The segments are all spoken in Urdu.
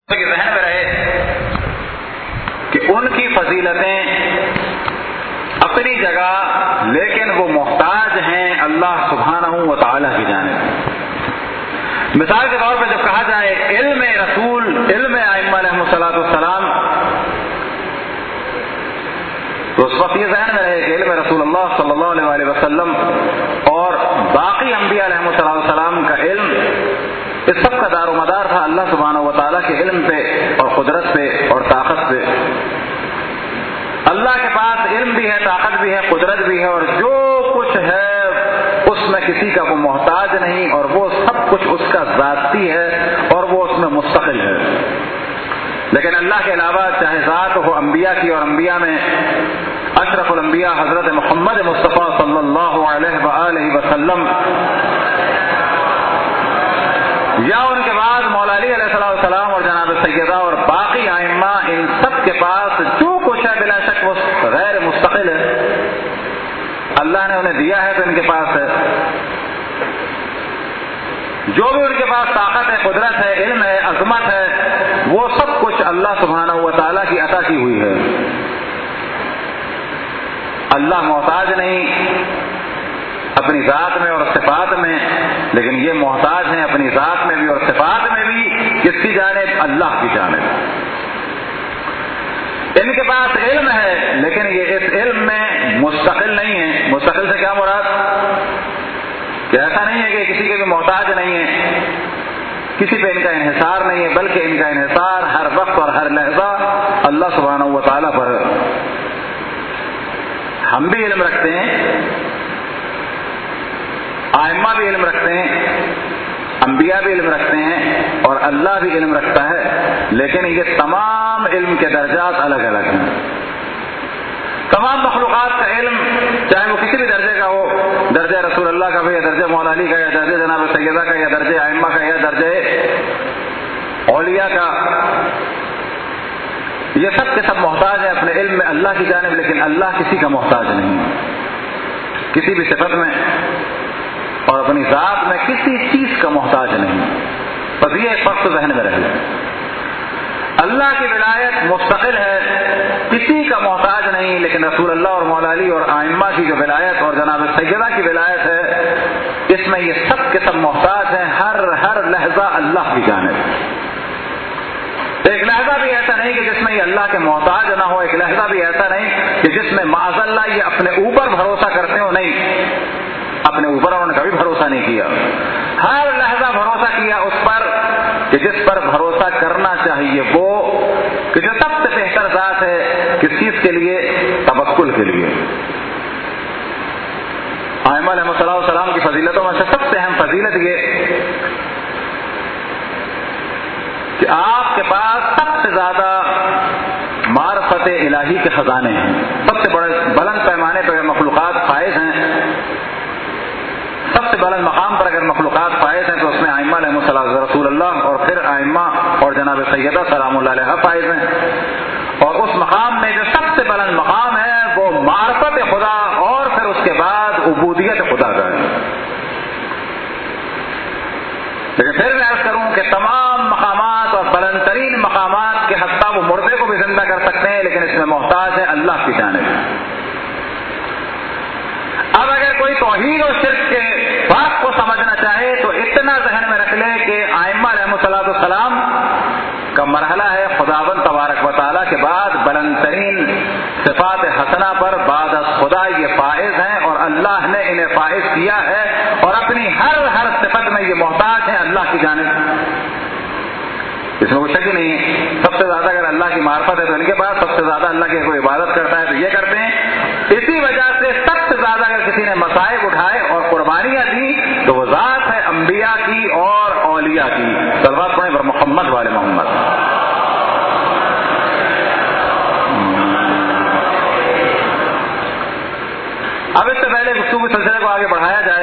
کے ذہن میں رہے کہ ان کی فضیلتیں اپنی جگہ، لیکن وہ محتاج ہیں اللہ سبحانہ و تعالی کی جانب۔ مثال کے طور پر جب کہا جائے علم رسول، علم ائمہ علیہم الصلوۃ والسلام، تو اس وقت یہ ذہن میں رہے کہ علم رسول اللہ صلی اللہ علیہ وسلم اور باقی انبیاء علیہم الصلوۃ والسلام کا علم، اس سب کا دار و مدار تھا اللہ سبحانہ و تعالیٰ کے علم پہ اور قدرت پہ اور طاقت پہ۔ اللہ کے پاس علم بھی ہے، طاقت بھی ہے، قدرت بھی ہے، اور جو کچھ ہے اس میں کسی کا وہ محتاج نہیں، اور وہ سب کچھ اس کا ذاتی ہے اور وہ اس میں مستقل ہے۔ لیکن اللہ کے علاوہ چاہے ذات ہو انبیاء کی، اور انبیاء میں اشرف الانبیاء حضرت محمد مصطفیٰ صلی اللہ علیہ وآلہ وسلم، یا ان کے بعد مولا علی علیہ السلام اور جناب سیدہ اور باقی ائمہ، ان سب کے پاس جو کچھ ہے بلا شک وہ غیر مستقل ہے۔ اللہ نے انہیں دیا ہے تو ان کے پاس ہے، جو بھی ان کے پاس طاقت ہے، قدرت ہے، علم ہے، عظمت ہے، وہ سب کچھ اللہ سبحانہ و تعالیٰ کی عطا کی ہوئی ہے۔ اللہ محتاج نہیں اپنی ذات میں اور صفات میں، لیکن یہ محتاج ہیں اپنی ذات میں بھی اور صفات میں بھی کس کی جانب؟ اللہ کی جانب۔ ان کے پاس علم ہے لیکن یہ اس علم میں مستقل نہیں ہے۔ مستقل سے کیا مراد؟ کہ ایسا نہیں ہے کہ کسی کے بھی محتاج نہیں ہے، کسی پہ ان کا انحصار نہیں ہے، بلکہ ان کا انحصار ہر وقت اور ہر لحظہ اللہ سبحانہ و تعالیٰ پر ہے۔ ہم بھی علم رکھتے ہیں، ائمہ بھی علم رکھتے ہیں، انبیاء بھی علم رکھتے ہیں، اور اللہ بھی علم رکھتا ہے، لیکن یہ تمام علم کے درجات الگ الگ ہیں۔ تمام مخلوقات کا علم چاہے وہ کسی بھی درجے کا ہو، درجہ رسول اللہ کا بھی، یا درجہ مولا علی کا، یا درجہ جناب سیدہ کا، یا درجہ ائمہ کا، یا درجہ اولیاء کا، یہ سب کے سب محتاج ہیں اپنے علم میں اللہ کی جانب، لیکن اللہ کسی کا محتاج نہیں، کسی بھی صفت میں اور اپنی ذات میں کسی چیز کا محتاج نہیں۔ بس یہ ایک فرق ذہن میں رہے، اللہ کی ولایت مستقل ہے، کسی کا محتاج نہیں، لیکن رسول اللہ اور مولا علی اور ائمہ کی جو ولایت اور جناب سیدہ کی ولایت ہے، اس میں یہ سب کے سب محتاج ہیں ہر لحظہ اللہ کی جانب۔ ایک لحظہ بھی ایسا نہیں کہ جس میں یہ اللہ کے محتاج نہ ہو، ایک لحظہ بھی ایسا نہیں کہ جس میں معاذ اللہ یہ اپنے اوپر بھروسہ کرتے ہو، نہیں، اپنے اوپر انہوں نے کبھی بھروسہ نہیں کیا، ہر لحظہ بھروسہ کیا اس پر کہ جس پر بھروسہ کرنا چاہیے، وہ کہ جو سب سے بہتر ذات ہے، کس چیز کے لیے؟ توکل کے لیے۔ ائمہ علیہم السلام کی فضیلتوں میں سے سب سے اہم فضیلت یہ کہ آپ کے پاس سب سے زیادہ معرفت الہی کے خزانے ہیں، سب سے بڑے بلند پیمانے پر مخلوقات فائز ہیں، سب سے بلند مقام پر اگر مخلوقات فائز ہیں تو اس میں ائمہ علیہم الصلوۃ رسول اللہ اور پھر ائمہ اور جناب سیدہ سلام اللہ علیہ فائز ہیں، اور اس مقام میں جو سب سے بلند مقام ہے وہ معرفت خدا اور پھر اس کے بعد عبودیت خدا کا ہے۔ لیکن پھر میں عرض کروں کہ تمام مقامات اور بلند ترین مقامات کے حتیٰ وہ مردے کو بھی زندہ کر سکتے ہیں، لیکن اس میں محتاج ہے اللہ کی جانب۔ اب اگر کوئی توحید اور شرک کے بات کو سمجھنا چاہے تو اتنا ذہن میں رکھ لے کہ ائمہ علیہم السلام کا مرحلہ ہے خداوند تبارک و تعالیٰ کے بعد بلند ترین صفات حسنہ پر بعد از خدا یہ فائز ہیں، اور اللہ نے انہیں فائز کیا ہے، اور اپنی ہر صفت میں یہ محتاج ہیں اللہ کی جانب۔ اس میں کوئی شک ہی نہیں ہے، سب سے زیادہ اگر اللہ کی معرفت ہے تو ان کے پاس، سب سے زیادہ اللہ کی کوئی عبادت کرتا ہے تو یہ کرتے ہیں۔ اسی وجہ سے سب سے زیادہ اگر کسی نے مصائب اٹھائے اور قربانیاں دی تو وہ ذات ہے انبیاء کی اور اولیاء کی۔ صلوات پڑھیں پر محمد والے محمد۔ اب اس سے پہلے گفتگو کے سلسلے کو آگے بڑھایا جائے،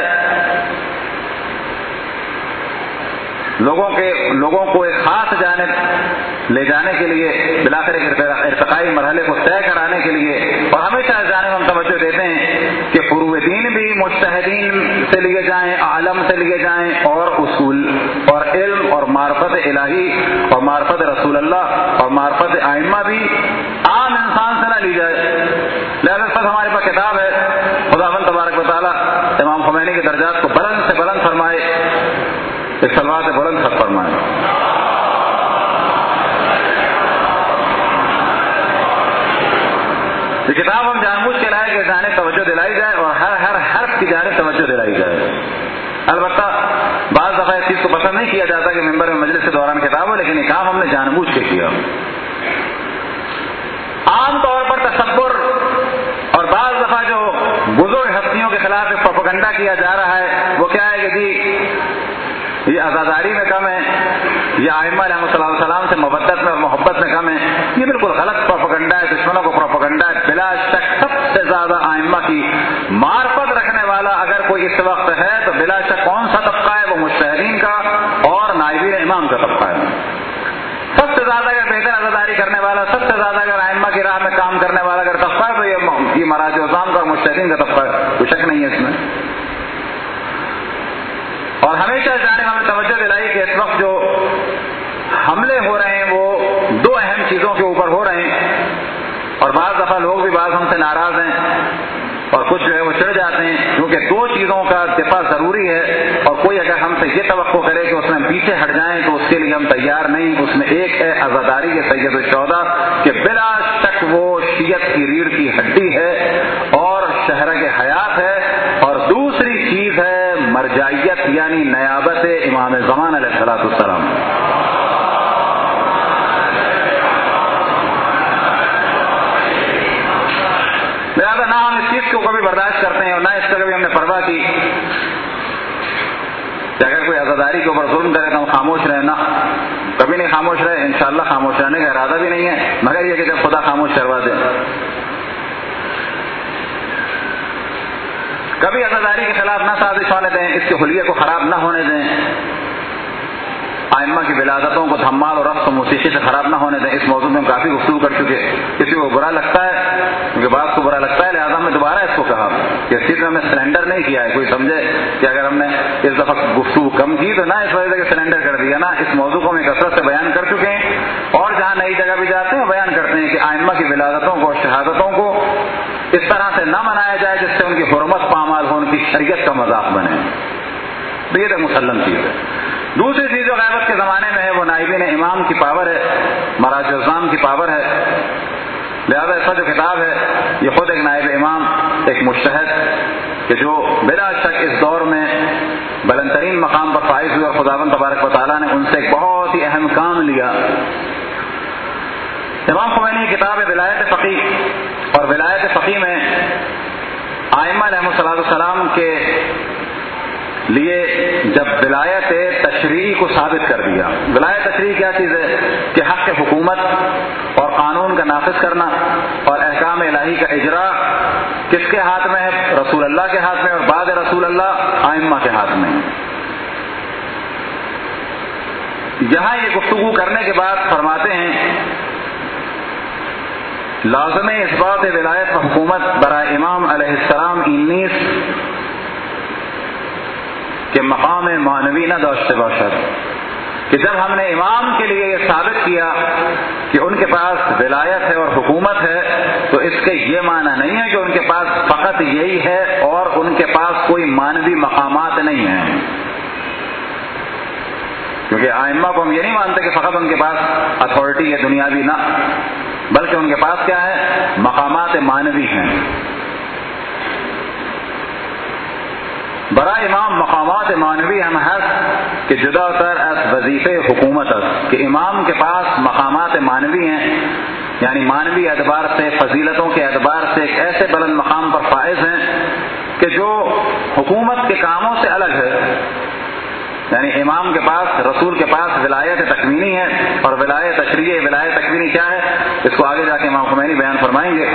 لوگوں کو ایک خاص جانب لے جانے کے لیے، بلاخر ایک ارتقائی مرحلے کو طے کرانے کے لیے، اور ہمیشہ اس جانب ہم توجہ دیتے ہیں کہ فروع دین بھی مجتہدین سے لیے جائیں، عالم سے لیے جائیں، اور اصول اور علم اور معرفت الہی اور معرفت رسول یہ کتاب ہم جان بوجھ کے لائے کہ جانب توجہ دلائی جائے اور ہر حرف کی جانب توجہ دلائی جائے. البتہ بعض دفعہ اس چیز کو پسند نہیں کیا جاتا کہ ممبر میں مجلس کے دوران کتاب ہو، لیکن یہ کام ہم نے جان بوجھ کے کیا. عام طور پر تصور اور بعض دفعہ جو بزرگ ہستیوں کے خلاف ایک پروپیگنڈا کیا جا رہا ہے وہ کیا ہے کہ جی یہ عزاداری میں کم ہے، یہ ائمہ علیہ السلام سے مودت میں اور محبت میں کم ہے. یہ بالکل غلط پروپیگنڈا ہے، دشمنوں کو پروپیگنڈا ہے. بلا شک سب سے زیادہ ائمہ کی معرفت رکھنے والا اگر کوئی اس وقت ہے تو بلا شک کون سا طبقہ ہے؟ وہ مجتہدین کا اور نائبین امام کا طبقہ ہے. سب سے زیادہ اگر بہتر عزاداری کرنے والا، سب سے زیادہ اگر ائمہ کی راہ میں کام کرنے والا اگر طبقہ ہے تو یہ مراجع عظام کا اور مجتہدین کا طبقہ ہے، کوئی شک نہیں ہے اس میں. اور ہمیشہ جانب ہمیں توجہ دلائی کہ اس وقت جو حملے ہو رہے ہیں وہ دو اہم چیزوں کے اوپر ہو رہے ہیں، اور بعض دفعہ لوگ بھی بعض ہم سے ناراض ہیں اور کچھ جو ہے وہ چڑھ جاتے ہیں، کیونکہ دو چیزوں کا دفاع ضروری ہے. اور کوئی اگر ہم سے یہ توقع کرے کہ اس میں ہم پیچھے ہٹ جائیں تو اس کے لیے ہم تیار نہیں. اس میں ایک ہے عزاداری کے سید الشہداء کہ بلا شک وہ شیعت کی ریڑھ کی ہڈی ہے اور شہرہ کے حیات ہے، اور دوسری چیز ہے مرجعیت یعنی نیابت امام زمان علیہ السلام. لہٰذا نہ ہم اس چیز کو کبھی برداشت کرتے ہیں اور نہ اس کا کبھی ہم نے پرواہ کی کہ اگر کوئی عزاداری کے اوپر ظلم کرے تو ہم خاموش رہیں. نہ، کبھی نہیں خاموش رہے، انشاءاللہ خاموش رہنے کا ارادہ بھی نہیں ہے، مگر یہ کہ جب خدا خاموش کروا دے. کبھی عزاداری کے خلاف نہ سازش ہونے دیں، اس کے حلیے کو خراب نہ ہونے دیں، ائمہ کی ولادتوں کو دھمال اور رقص و موسیقی سے خراب نہ ہونے دیں. اس موضوع میں ہم کافی گفتگو کر چکے. کسی کو برا لگتا ہے کیونکہ بات کو برا لگتا ہے، لہٰذا میں دوبارہ اس کو کہا کہ اس چیز میں ہم نے سلینڈر نہیں کیا ہے. کوئی سمجھے کہ اگر ہم نے اس دفعہ گفتگو کم کی تو نہ اس وجہ سے کہ سلینڈر کر دیا. نا، اس موضوع کو ہم کثرت سے بیان کر چکے ہیں اور جہاں نئی جگہ بھی جاتے ہیں بیان کرتے ہیں کہ ائمہ کی ولادتوں کو اور شہادتوں کو اس طرح سے نہ منایا جائے جس سے ان کی حرمت پامال ہو، ان کی شریعت کا مذاق بنے. یہ تو مسلم چیز ہے. دوسری چیز جو غیبت کے زمانے میں ہے وہ نائبین امام کی پاور ہے، مراجع عظام کی پاور ہے. لہذا اس کا جو کتاب ہے یہ خود ایک نائب امام، ایک مجتہد کہ جو بلا شک اس دور میں بلند ترین مقام پر فائز ہوئے اور خداوند تبارک و تعالیٰ نے ان سے ایک بہت ہی اہم کام لیا. امام خمینی کی کتاب ہے ولایت فقیہ، اور ولایت فقیہ میں ائمہ علیہ السلام کے لیے جب ولایت تشریعی کو ثابت کر دیا. ولایت تشریعی کیا چیز ہے؟ کہ حق حکومت اور قانون کا نافذ کرنا اور احکام الہی کا اجرا کس کے ہاتھ میں ہے؟ رسول اللہ کے ہاتھ میں، اور بعد رسول اللہ ائمہ کے ہاتھ میں. یہاں یہ گفتگو کرنے کے بعد فرماتے ہیں لازم اثبات ولایت و حکومت برائے امام علیہ السلام 19 کہ مقام معنوی نہ داشته باشد. کہ جب ہم نے امام کے لیے یہ ثابت کیا کہ ان کے پاس ولایت ہے اور حکومت ہے تو اس کے یہ معنی نہیں ہے کہ ان کے پاس فقط یہی ہے اور ان کے پاس کوئی معنوی مقامات نہیں ہیں. کیونکہ ائمہ کو ہم یہ نہیں مانتے کہ فقط ان کے پاس اتھارٹی ہے دنیاوی، نہ، بلکہ ان کے پاس کیا ہے؟ مقامات معنوی ہیں. برای امام مقامات معنوی ہم هست که جداتر از وظیفه حکومت است کہ امام کے پاس مقامات معنوی ہیں، یعنی معنوی اعتبار سے، فضیلتوں کے اعتبار سے ایک ایسے بلند مقام پر فائز ہیں کہ جو حکومت کے کاموں سے الگ ہے. یعنی امام کے پاس، رسول کے پاس ولایت تکوینی ہے اور ولایت تشریعی. ولایت تکوینی کیا ہے اس کو آگے جا کے امام خمینی بیان فرمائیں گے.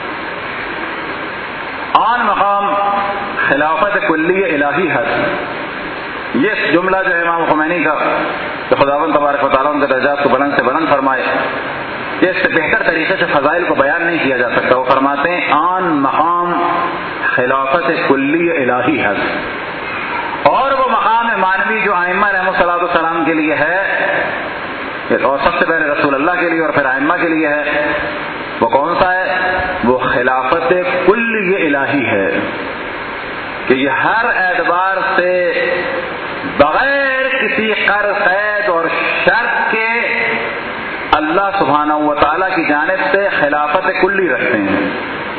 آن مقام خلافت کلی الہی ہے. یہ جملہ جو ہے امام خمینی کا کہ خداوند تبارک و تعالیٰ ان کے درجات کو بلند سے بلند فرمائے، یہ اس سے بہتر طریقے سے فضائل کو بیان نہیں کیا جا سکتا. وہ فرماتے ہیں آن مقام خلافت کلی الہی ہے، اور وہ مقام معنوی جو ائمہ علیہ السلام کے لیے ہے اور سب سے پہلے رسول اللہ کے لیے اور پھر ائمہ کے لیے ہے، وہ کون سا ہے؟ وہ خلافت کلی الہی ہے کہ یہ ہر اعتبار سے بغیر کسی قید اور شرط کے اللہ سبحانہ و تعالیٰ کی جانب سے خلافت کلی رکھتے ہیں.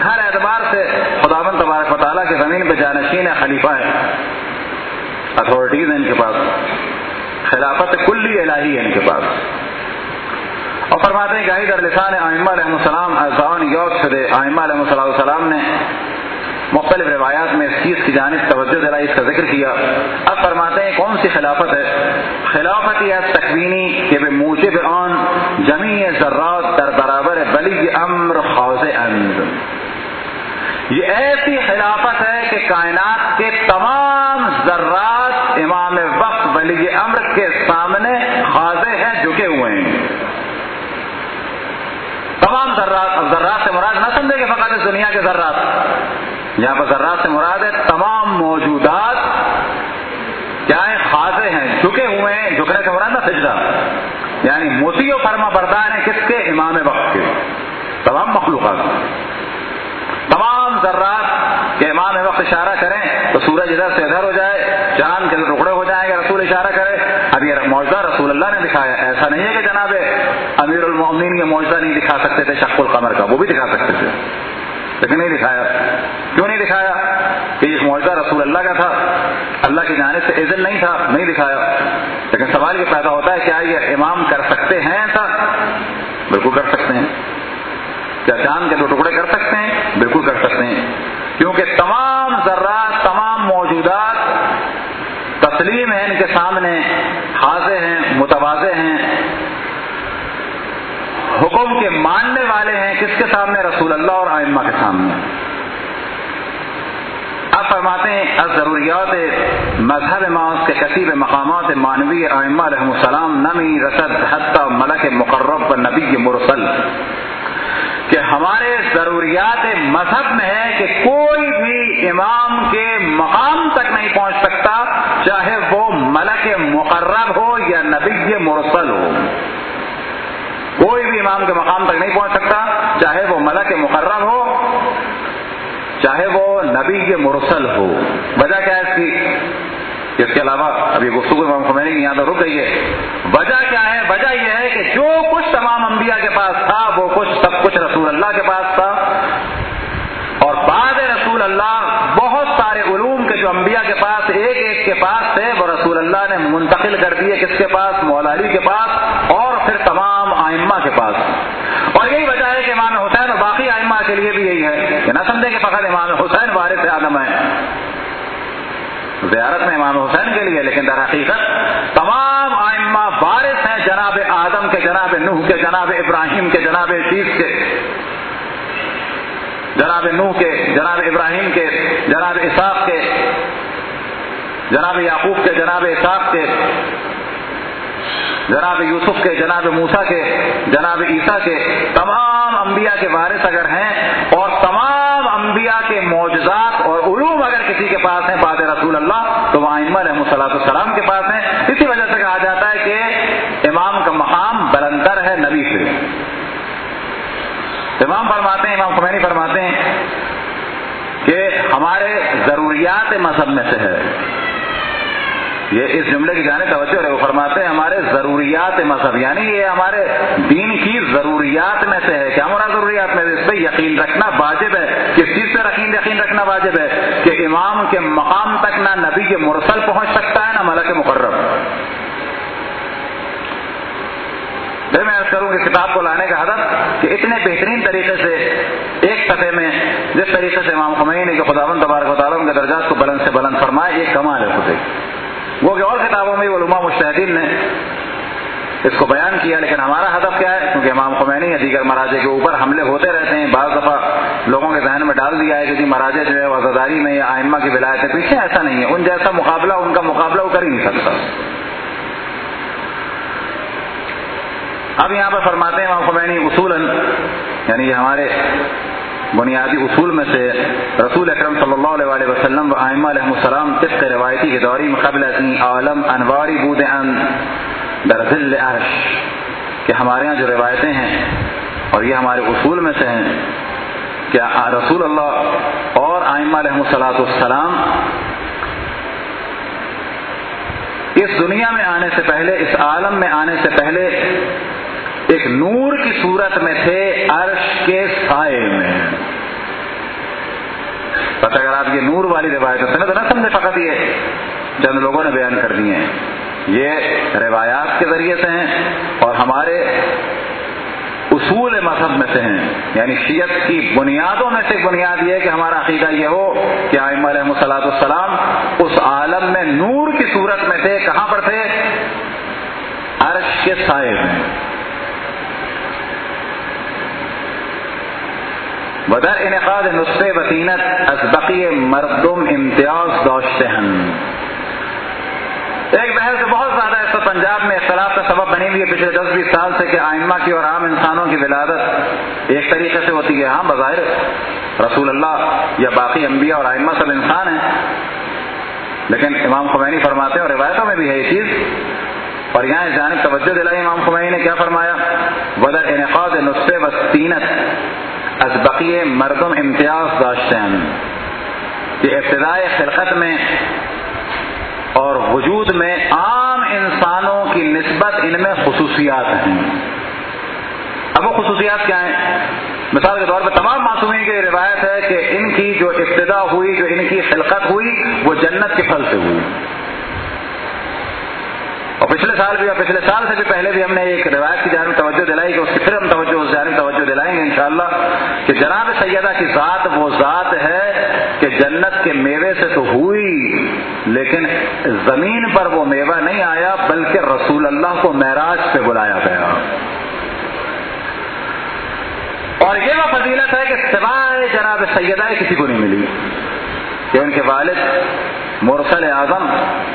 ہر اعتبار سے خداوند تبارک و تعالیٰ کے زمین پہ جانشین ہے، خلیفہ ہے، اتھارٹیز ہیں ان کے پاس، خلافت کلی الہی ہے ان کے پاس. اور فرماتے ہیں کہ در لسان ائمہ علیہ السلام اذان یوت شدے. ائمہ علیہ السلام نے مختلف روایات میں اس چیز کی جانب توجہ دلائی، اس کا ذکر کیا. اب فرماتے ہیں کون سی خلافت ہے؟ خلافت یہ تکوینی کہ بے موجب آن جمیع ذرات در برابر بلی امر خاض اند. یہ ایسی خلافت ہے کہ کائنات کے تمام ذرات امام وقت ولی امر کے سامنے خاضع ہیں، جھکے ہوئے ہیں. تمام ذرات. اب ذرات سے مراد نہ سمجھے کہ فقط اس دنیا کے ذرات، یہاں پر ذرات سے مراد ہے تمام موجودات کیا ہیں؟ خاضع ہیں، جھکے ہوئے ہیں. جھکنے سے مراد نہ سجدہ، یعنی مطیع و فرما بردار ہیں کس کے؟ امام وقت کے. تمام مخلوقات، تمام ذرات کے امام وقت اشارہ کریں تو سورج ادھر سے ادھر ہو جائے، چاند کے ٹکڑے ہو جائیں گے، رسول اشارہ کرے. اب یہ معجزہ رسول اللہ نے دکھایا. ایسا نہیں ہے کہ جناب امیر المؤمنین یہ معجزہ نہیں دکھا سکتے تھے شق القمر کا، وہ بھی دکھا سکتے تھے لیکن نہیں دکھایا. کیوں نہیں دکھایا؟ کہ یہ معجزہ رسول اللہ کا تھا، اللہ کی جانب سے اذن نہیں تھا، نہیں دکھایا. لیکن سوال یہ پیدا ہوتا ہے کیا یہ امام کر سکتے ہیں ایسا؟ بالکل کر سکتے ہیں. کیا چاند کے 2 ٹکڑے کر سکتے ہیں؟ بالکل کر سکتے ہیں، کیونکہ تمام ذرات، تمام موجودات تسلیم ہیں ان کے سامنے، حاضر ہیں، متواضع ہیں، حکم کے ماننے والے ہیں. کس کے سامنے؟ رسول اللہ اور ائمہ کے سامنے. اب فرماتے ہیں الضروریات مذہب ماؤس کے کثیر مقامات مانوی ائمہ علیہ السلام نمی رسد حتی ملک مقرب و نبی مرسل. کہ ہمارے ضروریات مذہب میں ہے کہ کوئی بھی امام کے مقام تک نہیں پہنچ سکتا، چاہے وہ ملک مقرب ہو یا نبی مرسل ہو. کوئی بھی امام کے مقام تک نہیں پہنچ سکتا، چاہے وہ ملک مقرب ہو، چاہے وہ نبی مرسل ہو. وجہ کیا ہے اس کی؟ اس کے علاوہ ابھی گفتگو امام خمینی کی یہاں تو رک گئی ہے. وجہ کیا ہے؟ وجہ یہ ہے کہ جو کچھ تمام انبیاء کے پاس تھا وہ کچھ سب کچھ رسول اللہ کے پاس تھا، اور بعد رسول اللہ بہت سارے علوم کے جو انبیاء کے پاس ایک ایک کے پاس تھے وہ رسول اللہ نے منتقل کر دیے کس کے پاس؟ مولا علی کے پاس، اور پھر تمام ائمہ کے پاس. اور یہی وجہ ہے کہ امام حسین اور باقی ائمہ کے لیے بھی یہی ہے کہ نہ سمجھیں کہ فقط امام حسین وارث اعظم ہے زیارت میں امام حسین کے لیے، لیکن در حقیقت تمام ائمہ وارث ہیں جناب آدم کے، جناب نوح کے، جناب ابراہیم کے، جناب شیس کے، جناب نوح کے، جناب ابراہیم کے، جناب اسحاق کے، جناب یعقوب کے، جناب اسحاق کے، جناب یوسف کے، جناب موسیٰ کے، جناب عیسیٰ کے. تمام انبیاء کے وارث اگر ہیں، اور تمام انبیاء کے معجزات اور علوم اگر کسی کے پاس ہیں بعد رسول اللہ تو وہ ائمہ علیہ السلام کے پاس ہیں. اسی وجہ سے کہا جاتا ہے کہ امام کا مقام بلندر ہے نبی سے. امام فرماتے ہیں، امام خمینی فرماتے ہیں کہ ہمارے ضروریات مذہب میں سے ہے. یہ اس جملے کی جانب توجہ ہے. وہ فرماتے ہیں ہمارے ضروریات مذہب، یعنی یہ ہمارے دین کی ضروریات میں سے ہے. کیا مراد ضروریات میں؟ اس پہ یقین رکھنا واجب ہے. کس چیز پہ یقین رکھنا واجب ہے؟ کہ امام کے مقام تک نہ نبی کے مرسل پہنچ سکتا ہے نہ ملک مقرب. میں عرض کروں کہ کتاب کو لانے کا ہدف کہ اتنے بہترین طریقے سے ایک صفحے میں جس طریقے سے امام خمینی نے کہ خداوند تبارک و تعالیٰ ان کے درجات کو بلند سے بلند فرمائے، یہ کمال ہے خود. وہ کہ اور کتابوں میں علماء مجتہدین نے اس کو بیان کیا، لیکن ہمارا ہدف کیا ہے؟ کیونکہ امام خمینی یا دیگر مراجع کے اوپر حملے ہوتے رہتے ہیں، بعض دفعہ لوگوں کے ذہن میں ڈال دیا ہے کہ جی مراجع جو ہے وزاداری میں یا ائمہ کی ولایت ہے پیچھے. ایسا نہیں ہے. ان جیسا مقابلہ ان کا مقابلہ وہ کر ہی نہیں سکتا. اب یہاں پر فرماتے ہیں امام خمینی اصولاً، یعنی یہ ہمارے بنیادی اصول میں سے رسول اکرم صلی اللہ علیہ وسلم و ائمہ علیہ السلام طبق روایتی کے دوری میں قبل ازیں عالم انواری بود ان در ظل عرش، کہ ہمارے ہاں جو روایتیں ہیں اور یہ ہمارے اصول میں سے ہیں کہ رسول اللہ اور ائمہ علیہ السلام اس دنیا میں آنے سے پہلے، اس عالم میں آنے سے پہلے ایک نور کی صورت میں تھے عرش کے سائے میں. بس اگر آپ یہ نور والی روایتوں سے تو نہ سمجھے فقط یہ چند لوگوں نے بیان کر دی ہیں، یہ روایات کے ذریعے سے ہیں اور ہمارے اصول مذہب میں سے ہیں. یعنی شیعت کی بنیادوں میں سے بنیاد یہ ہے کہ ہمارا عقیدہ یہ ہو کہ ائمہ علیہم الصلوۃ والسلام اس عالم میں نور کی صورت میں تھے. کہاں پر تھے؟ عرش کے سائے میں. بدر انعقاد نصف بطینت از بقی مردم امتیاز داشتہن. ایک بحث بہت زیادہ اس وقت پنجاب میں اختلاف کا سبب بنی ہوئی ہے پچھلے 10-20 سال سے کہ ائمہ کی اور عام انسانوں کی ولادت ایک طریقے سے ہوتی ہے. ہاں بظاہر رسول اللہ یا باقی انبیاء اور ائمہ سب انسان ہیں، لیکن امام خمینی فرماتے ہیں اور روایتوں میں بھی ہے یہ چیز، اور یہاں اس جانب توجہ دلائی امام خمینی نے. کیا فرمایا؟ بدر انعقاد نصف بطینت از بقی مردم امتیاز داشتہن. کہ ابتدائے خلقت میں اور وجود میں عام انسانوں کی نسبت ان میں خصوصیات ہیں. اب وہ خصوصیات کیا ہیں؟ مثال کے طور پر تمام معصومین کی روایت ہے کہ ان کی جو ابتدا ہوئی، جو ان کی خلقت ہوئی، وہ جنت کے پھل سے ہوئی. اور پچھلے سال بھی اور پچھلے سال سے بھی پہلے بھی ہم نے ایک روایت کی جانب توجہ دلائی کہ اس کی پھر ہم اس جانب توجہ دلائیں گے انشاءاللہ کہ جناب سیدہ کی ذات وہ ذات ہے کہ جنت کے میوے سے تو ہوئی، لیکن زمین پر وہ میوہ نہیں آیا بلکہ رسول اللہ کو معراج پہ بلایا گیا. اور یہ وہ فضیلت ہے کہ سوائے جناب سیدہ کسی کو نہیں ملی کہ ان کے والد مرسل اعظم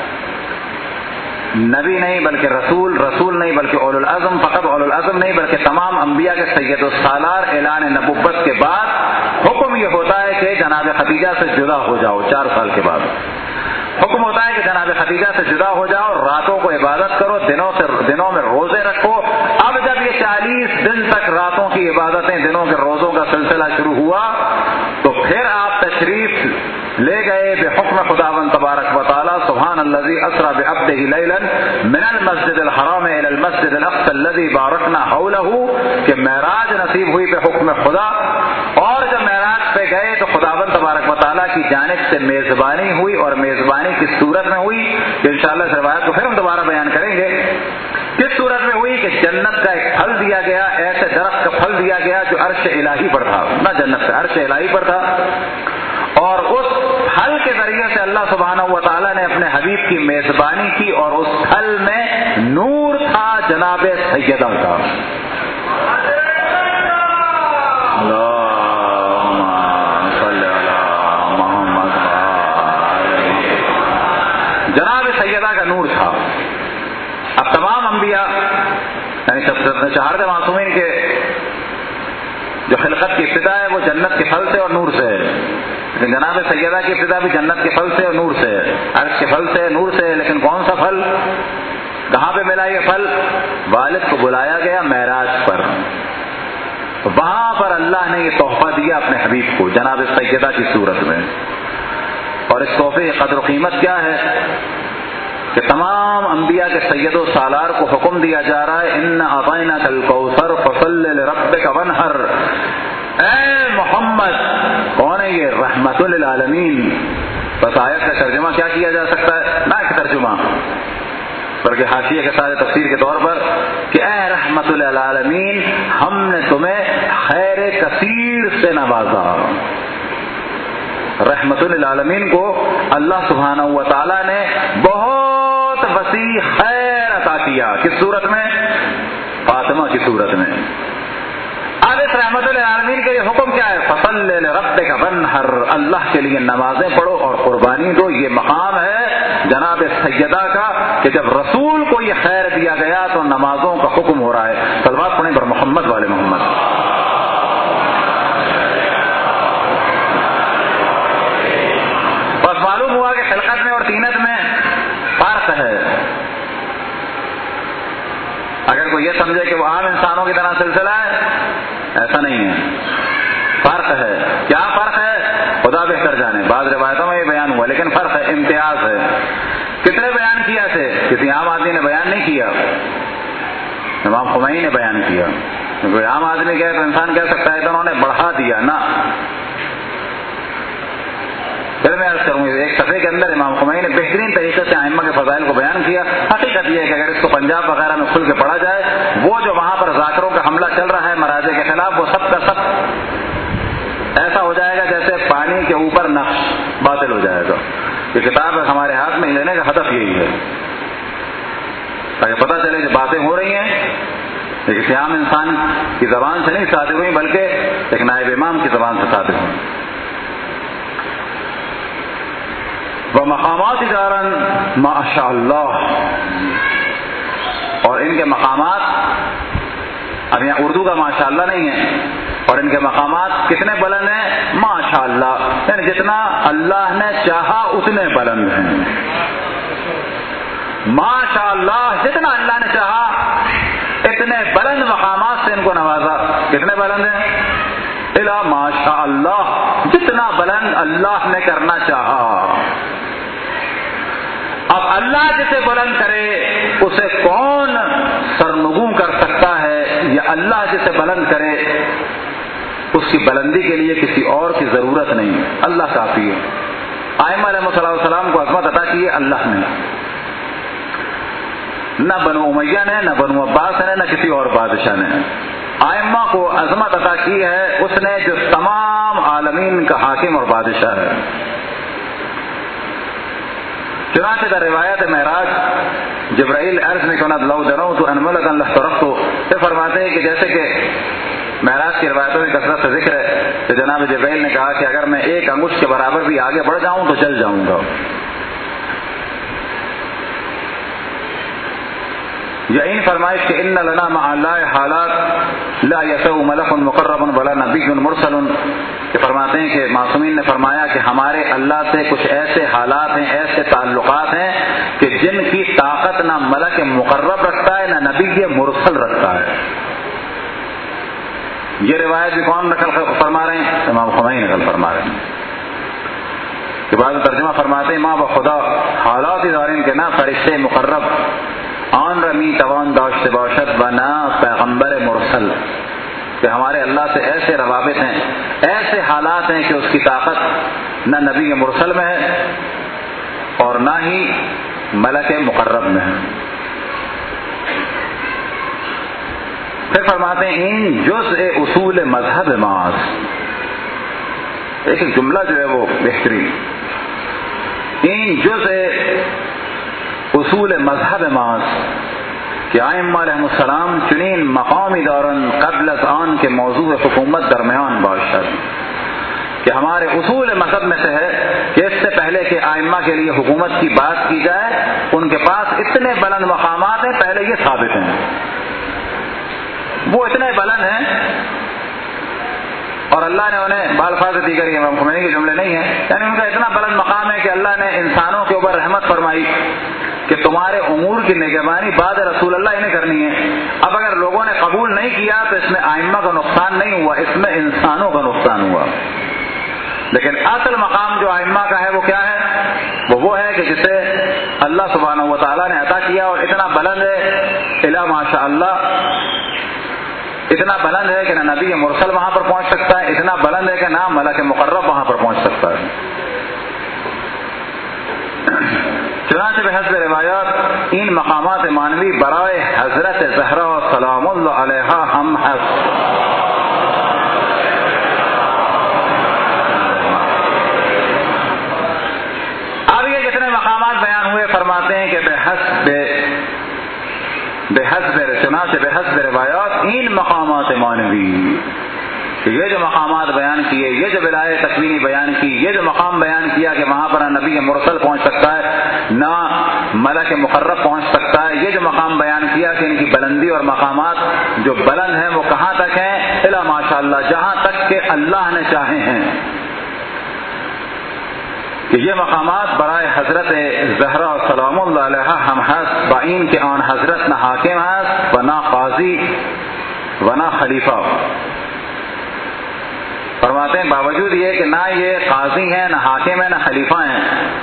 نبی نہیں بلکہ رسول نہیں بلکہ اولو العزم، فقط اولو العزم نہیں بلکہ تمام انبیاء کے سید السالار اعلان نبوت کے بعد حکم یہ ہوتا ہے کہ جناب خدیجہ سے جدا ہو جاؤ. 4 سال کے بعد حکم ہوتا ہے کہ جناب خدیجہ سے جدا ہو جاؤ، راتوں کو عبادت کرو، دنوں میں روزے رکھو. اب جب یہ 40 دن تک راتوں کی عبادتیں، دنوں کے روزوں کا سلسلہ شروع ہوا تو پھر آپ تشریف لے گئے بحکم خداوند تبارک و تعالی. سبحان الذی اسری بعبدہ لیلا من المسجد الحرام الی المسجد الاقصی الذی بارکنا حولہ، کہ معراج نصیب ہوئی بحکم خدا. اور جب معراج پہ گئے تو خداوند تبارک و تعالی کی جانب سے میزبانی ہوئی، اور میزبانی کس صورت میں ہوئی انشاءاللہ اس روایت کو پھر ہم دوبارہ بیان کریں گے. کس صورت میں ہوئی کہ جنت کا ایک پھل دیا گیا، ایسے درخت کا پھل دیا گیا جو عرش الہی پر تھا، نہ جنت سے، عرش الہی پر تھا. اور اس پھل کے ذریعے سے اللہ سبحانہ و تعالیٰ نے اپنے حبیب کی میزبانی کی، اور اس پھل میں نور تھا جناب سیدہ کا. جناب سیدہ کا نور تھا. اب تمام انبیاء یعنی چہارتے معصومین کے جو خلقت کی ابتدا ہے وہ جنت کے پھل سے اور نور سے ہے، لیکن جناب سیدہ کی ابتدا بھی جنت کے پھل سے اور نور سے ہے، عرش کے پھل سے، نور سے. لیکن کون سا پھل؟ کہاں پہ ملا یہ پھل؟ والد کو بلایا گیا معراج پر، وہاں پر اللہ نے یہ تحفہ دیا اپنے حبیب کو جناب سیدہ کی صورت میں. اور اس تحفے کی قدر و قیمت کیا ہے کہ تمام انبیاء کے سید و سالار کو حکم دیا جا رہا ہے ان اعطیناک الکوثر فصل لربک وانحر. اے محمد، کون ہے یہ؟ رحمت للعالمین. بس آیت کا ترجمہ کیا کیا جا سکتا ہے؟ نہ ایک ترجمہ بلکہ حاشیے کے ساتھ تفسیر کے طور پر کہ اے رحمت للعالمین، ہم نے تمہیں خیر کثیر سے نوازا. رحمت للعالمین کو اللہ سبحانہ و تعالیٰ نے بہت وسیع خیر عطا کیا. کس صورت میں؟ فاطمہ کی صورت میں. اب اس رحمت للعالمین کا یہ حکم کیا ہے؟ فصل لربک وانحر، اللہ کے لیے نمازیں پڑھو اور قربانی دو. یہ مقام ہے جناب سیدہ کا کہ جب رسول کو یہ خیر دیا گیا تو نمازوں کا حکم ہو رہا ہے. صلوات پڑھیں پر محمد والے محمد. بس معلوم ہوا کہ خلقت میں اور طینت میں فرق ہے. اگر کوئی یہ سمجھے کہ وہ عام انسانوں کی طرح سلسلہ ہے، ایسا نہیں ہے. فرق ہے. کیا فرق ہے؟ خدا بہتر جانے. بعض روایتوں میں یہ بیان ہوا، لیکن فرق ہے، امتیاز ہے. کس نے بیان کیا تھے؟ کسی عام آدمی نے بیان نہیں کیا، امام خمینی نے بیان کیا. کوئی عام آدمی کہے تو انسان کہہ سکتا ہے تو انہوں نے بڑھا دیا. نہ، پھر میں عرض کروں ایک صفحے کے اندر امام خمینی نے بہترین طریقے سے ائمہ کے فضائل کو بیان کیا. حقیقت یہ ہے کہ اگر اس کو پنجاب وغیرہ میں کھل کے پڑھا جائے، وہ جو وہاں پر ذاکروں کا حملہ چل رہا ہے مراجع کے خلاف، وہ سب کا سب ایسا ہو جائے گا جیسے پانی کے اوپر نقش باطل ہو جائے گا. یہ کتاب ہمارے ہاتھ میں لینے کا ہدف یہی ہے تاکہ پتہ چلے کہ باتیں ہو رہی ہیں یہ کسی عام انسان کی زبان سے نہیں صادر ہوئی، بلکہ ایک نائب امام کی زبان سے صادر ہوئی. وہ مقامات دارن ماشاء اللہ، اور ان کے مقامات، اب یہاں اردو کا ماشاء اللہ نہیں ہے، اور ان کے مقامات کتنے بلند ہیں؟ ماشاء اللہ، یعنی جتنا اللہ نے چاہا اتنے بلند ہیں. ماشاء اللہ، جتنا اللہ نے چاہا اتنے بلند مقامات سے ان کو نوازا. کتنے بلند ہیں؟ الا ماشاء اللہ، جتنا بلند اللہ نے کرنا چاہا. اب اللہ جسے بلند کرے اسے کون سرنگوں کر سکتا ہے؟ یا اللہ جسے بلند کرے اس کی بلندی کے لیے کسی اور کی ضرورت نہیں، اللہ کافی ہے. ائمہ علیہ السلام کو عظمت عطا کی ہے اللہ نے، نہ بنو امیہ نے، نہ بنو عباس نے، نہ کسی اور بادشاہ نے. ائمہ کو عظمت عطا کی ہے اس نے جو تمام عالمین کا حاکم اور بادشاہ ہے. چنانچہ در روایت معراج جبرائیل عرض میں کہنا لو دنوت ان ملکا لحترقت، سے فرماتے ہیں کہ جیسے کہ معراج کی روایتوں میں کثرت سے ذکر ہے کہ جناب جبرائیل نے کہا کہ اگر میں ایک انگشت کے برابر بھی آگے بڑھ جاؤں تو جل جاؤں گا. یہی فرمائش کہ ان لنا مع اللہ حالات لا یسع ملک مقرب ولا نبی مرسل، کہ فرماتے ہیں کہ معصومین نے فرمایا کہ ہمارے اللہ سے کچھ ایسے حالات ہیں، ایسے تعلقات ہیں کہ جن کی طاقت نہ ملک مقرب رکھتا ہے نہ نبی مرسل رکھتا ہے. یہ روایت بھی کون نقل فرما رہے ہیں؟ امام خمینی نقل فرما رہے ہیں. کہ بعد ترجمہ فرماتے ہیں ماں بخدا حالات دارین کے نہ فرشتے مقرب آن رمی توان داشت باشد و نہ پیغمبر مرسل، کہ ہمارے اللہ سے ایسے روابط ہیں، ایسے حالات ہیں کہ اس کی طاقت نہ نبی مرسل میں ہے اور نہ ہی ملک مقرب میں ہے. پھر فرماتے ہیں ان جزء اصول مذہب ماس، ایک جملہ جو ہے وہ بہترین، ان جزء اصول مذہب ماس، کہ ائمہ علیہ السلام چنین مقامی دارن قبل از آن کے موضوع حکومت درمیان باشد، کہ ہمارے اصول مذہب میں سے ہے کہ اس سے پہلے کہ ائمہ کے لیے حکومت کی بات کی جائے ان کے پاس اتنے بلند مقامات ہیں، پہلے یہ ثابت ہیں، وہ اتنے بلند ہیں. اور اللہ نے انہیں بالفاظ دیگر یہ امام خمینی کے جملے نہیں ہیں، یعنی ان کا اتنا بلند مقام ہے کہ اللہ نے انسانوں کے اوپر رحمت فرمائی کہ تمہارے امور کی نگہبانی بعد رسول اللہ انہیں کرنی ہے. اب اگر لوگوں نے قبول نہیں کیا تو اس میں ائمہ کا نقصان نہیں ہوا، اس میں انسانوں کا نقصان ہوا. لیکن اصل مقام جو ائمہ کا ہے وہ کیا ہے؟ وہ ہے کہ جسے اللہ سبحانہ و تعالیٰ نے عطا کیا اور اتنا بلند ہے الا ماشاء اللہ، اتنا بلند ہے کہ نہ نبی مرسل وہاں پر پہنچ سکتا ہے، اتنا بلند ہے کہ نہ ملک مقرب وہاں پر پہنچ سکتا ہے. چنانچہ بحسب روایات ان مقامات مانوی برائے حضرت زہرا سلام اللہ علیہا ہم حس. اب یہ جتنے مقامات بیان ہوئے فرماتے ہیں کہ بحسب روایات ان مقامات مانوی، یہ جو مقامات بیان کیے، یہ جو ولایت تکوینی بیان کی، یہ جو مقام بیان کیا کہ وہاں پر نہ نبی مرسل پہنچ سکتا ہے نہ ملک مقرب پہنچ سکتا ہے، یہ جو مقام بیان کیا کہ ان کی بلندی اور مقامات جو بلند ہیں وہ کہاں تک ہیں؟ الا ماشاء اللہ، جہاں تک کہ اللہ نے چاہے ہیں. کہ یہ مقامات برائے حضرت زہرا سلام اللہ علیہ ہم حس بعین کے آن حضرت نہ حاکم حس و نہ قاضی و نہ خلیفہ. فرماتے ہیں باوجود یہ کہ نہ یہ قاضی ہیں، نہ حاکم ہیں، نہ خلیفہ ہیں،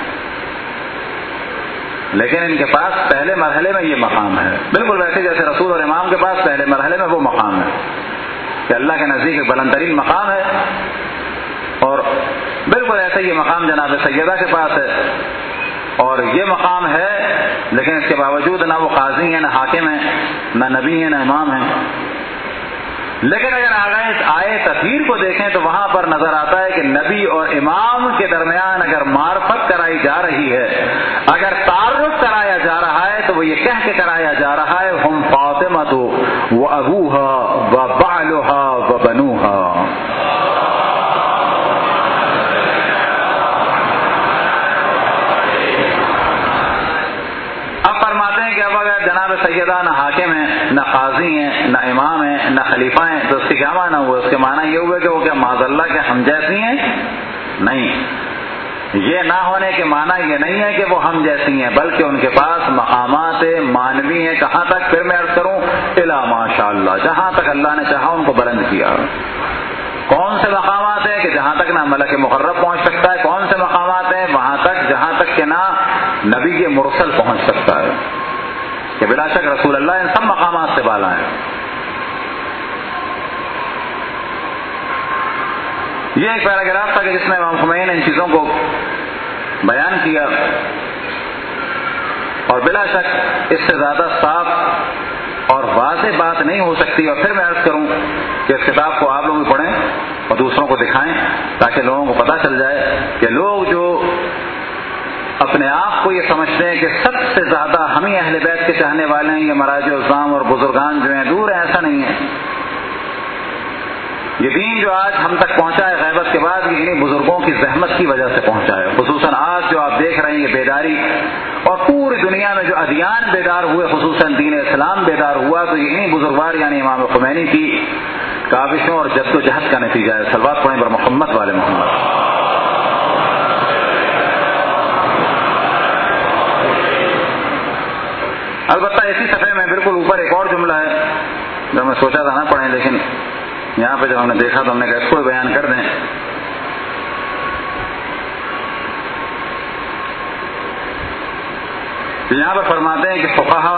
لیکن ان کے پاس پہلے مرحلے میں یہ مقام ہے، بالکل ویسے جیسے رسول اور امام کے پاس پہلے مرحلے میں وہ مقام ہے کہ اللہ کے نزدیک ایک بلند ترین مقام ہے. اور بالکل ایسا یہ مقام جناب سیدہ کے پاس ہے، اور یہ مقام ہے لیکن اس کے باوجود نہ وہ قاضی ہیں، نہ حاکم ہیں، نہ نبی ہیں، نہ امام ہیں۔ لیکن اگر آئے تطہیر کو دیکھیں تو وہاں پر نظر آتا ہے کہ نبی اور امام کے درمیان اگر معرفت کرائی جا رہی ہے، اگر تعارف کرایا جا رہا ہے تو وہ یہ کہہ کے کرایا جا رہا ہے ہم فاطمۃ و ابوہا و بعلہا و بنوہا۔ فرماتے ہیں کہ اب اگر جناب سیدہ نہ حاکم ہیں، نہ قاضی ہیں، نہ امام ہیں، نہ خلیفہ ہیں، تو اس کے کیا معنی ہوا؟ اس کے معنی یہ ہوئے کہ وہ کیا معاذ اللہ کے ہم جیسی ہیں؟ نہیں، یہ نہ ہونے کے معنی یہ نہیں ہے کہ وہ ہم جیسی ہیں، بلکہ ان کے پاس مقامات معنوی ہیں۔ کہاں تک؟ پھر میں عرض کروں، الا ماشاء اللہ، جہاں تک اللہ نے چاہا ان کو بلند کیا۔ کون سے مقامات ہیں کہ جہاں تک نہ ملک مقرب پہنچ سکتا ہے؟ کون سے مقامات ہیں؟ وہاں تک جہاں تک کہ نہ نبی مرسل پہنچ سکتا ہے، کہ بلا شک رسول اللہ ان سب مقامات سے بالا ہے۔ یہ ایک پیراگراف تھا کہ جس میں امام خمینی نے ان چیزوں کو بیان کیا، اور بلا شک اس سے زیادہ صاف اور واضح بات نہیں ہو سکتی۔ اور پھر میں عرض کروں کہ اس کتاب کو آپ لوگ بھی پڑھیں اور دوسروں کو دکھائیں، تاکہ لوگوں کو پتہ چل جائے کہ لوگ جو اپنے آپ کو یہ سمجھتے ہیں کہ سب سے زیادہ ہم ہی اہل بیت کے چاہنے والے ہیں، یہ مراجع الزام اور بزرگان جو ہیں دور ہیں، ایسا نہیں ہے۔ یہ دین جو آج ہم تک پہنچا ہے غیبت کے بعد، یہ انہیں بزرگوں کی زحمت کی وجہ سے پہنچا ہے۔ خصوصاً آج جو آپ دیکھ رہے ہیں یہ بیداری، اور پوری دنیا میں جو ادیان بیدار ہوئے، خصوصاً دین اسلام بیدار ہوا، تو یہ انہیں بزرگوار یعنی امام خمینی کی کاوشوں اور جد و جہد کا نتیجہ ہے۔ صلوات پڑھیں بر محمد والے محمد۔ البتہ اسی صفحے میں بالکل اوپر ایک اور جملہ ہے جو میں سوچا تھا نہ پڑھیں، لیکن یہاں پہ جب ہم نے دیکھا تو ہم نے کہا اس کو بیان کر دیں۔ یہاں پر فرماتے ہیں کہ فقہا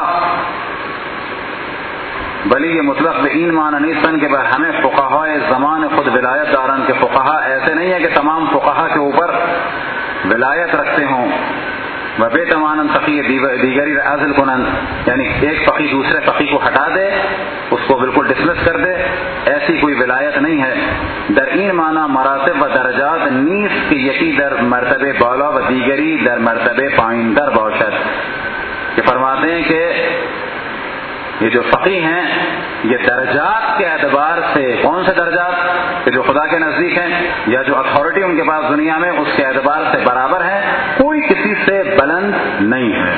بلی یہ مطلق بین معنی نیستن کہ ہمیں فقہاء زمان خود ولایت دارن کے فقہا ایسے نہیں ہے کہ تمام فقہا کے اوپر ولایت رکھتے ہوں۔ وبے تمانن فقی دیگری عزل کنن، یعنی ایک فقی دوسرے فقی کو ہٹا دے، اس کو بالکل ڈسمس کر دے، ایسی کوئی ولایت نہیں ہے۔ در این معنی مراتب و درجات نیز کہ یکی در مرتبے بالا و دیگری در مرتبے پائین در باشد، کہ فرماتے ہیں کہ یہ جو فقی ہیں یہ درجات کے اعتبار سے، کون سے درجات کہ جو خدا کے نزدیک ہیں یا جو اتھارٹی ان کے پاس دنیا میں، اس کے اعتبار سے برابر ہیں، کوئی کسی سے بلند نہیں ہے۔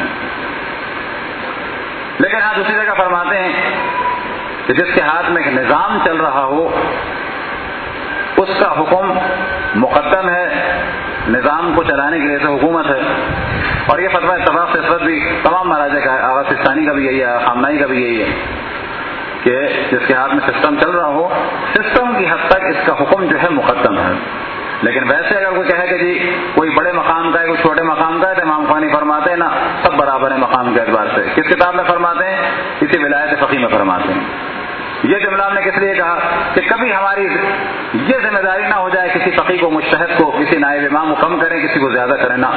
لیکن ہاں دوسری جگہ فرماتے ہیں کہ جس کے ہاتھ میں ایک نظام چل رہا ہو اس کا حکم مقدم ہے، نظام کو چلانے کے لیے تو حکومت ہے۔ اور یہ فتویٰ اتفاق سے اس وقت بھی تمام مراجع کا ہے، آغا سستانی کا بھی یہی ہے، خامنائی کا بھی یہی ہے کہ جس کے ہاتھ میں سسٹم چل رہا ہو، سسٹم کی حد تک اس کا حکم جو ہے مقدم ہے۔ لیکن ویسے اگر کوئی کہے کہ جی کوئی بڑے مقام کا ہے کوئی چھوٹے مقام کا ہے، تو امام خمینی فرماتے ہیں نا، سب برابر ہیں مقام کے اعتبار سے۔ کس کتاب میں فرماتے ہیں؟ اسی ولایت فقی میں فرماتے ہیں۔ یہ جملہ ہم نے کس لیے کہا کہ کبھی ہماری یہ ذمہ داری نہ ہو جائے کسی فقی کو، مجتہد کو، کسی نائب امام کو کم کریں، کسی کو زیادہ کریں، نہ،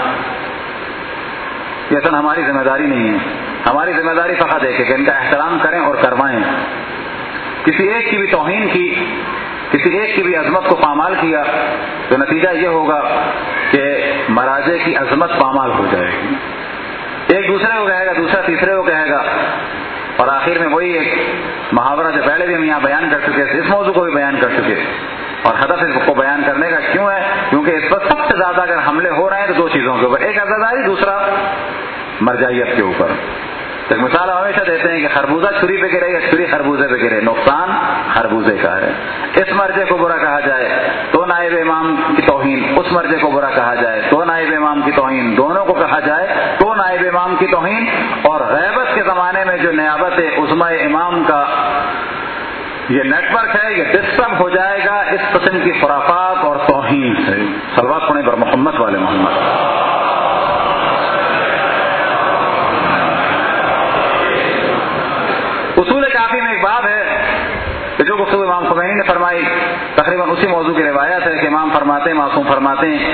یہ اصل ہماری ذمہ داری نہیں ہے۔ ہماری ذمہ داری فقط ہے کہ ان کا احترام کریں اور کروائیں۔ کسی ایک کی بھی توہین کی، کسی ایک کی بھی عظمت کو پامال کیا تو نتیجہ یہ ہوگا کہ مراجع کی عظمت پامال ہو جائے گی۔ ایک دوسرے کو کہے گا، دوسرا تیسرے کو کہے گا، اور آخر میں وہی ایک محاورہ جو پہلے بھی ہم یہاں بیان کر چکے، اس موضوع کو بھی بیان کر چکے، اور ہدف اس کو بیان کرنے کا کیوں ہے؟ کیونکہ اس پر سب سے زیادہ اگر حملے ہو رہے ہیں تو دو چیزوں کے اوپر، ایک عزاداری، دوسرا مرجعیت کے اوپر۔ ایک مثال ہمیشہ دیتے ہیں کہ خربوزہ چھری پہ گرے یا چھری خربوزے پہ گرے، نقصان خربوزے کا ہے۔ اس مرجع کو برا کہا جائے تو نائب امام کی توہین، اس مرجع کو برا کہا جائے تو نائب امام کی توہین، دونوں کو کہا جائے تو نائب امام کی توہین۔ اور غیبت کے زمانے میں جو نیابت عظمہ امام کا یہ نیٹ ورک ہے، یہ ڈسٹرب ہو جائے گا اس قسم کی خرافات اور توہین سے۔ صلوات پڑھیں بر محمد والے محمد۔ اصول کافی میں ایک باب ہے کہ جو گفتگو امام خمینی نے فرمائی، تقریباً اسی موضوع کی روایت ہے کہ امام فرماتے ہیں، معصوم فرماتے ہیں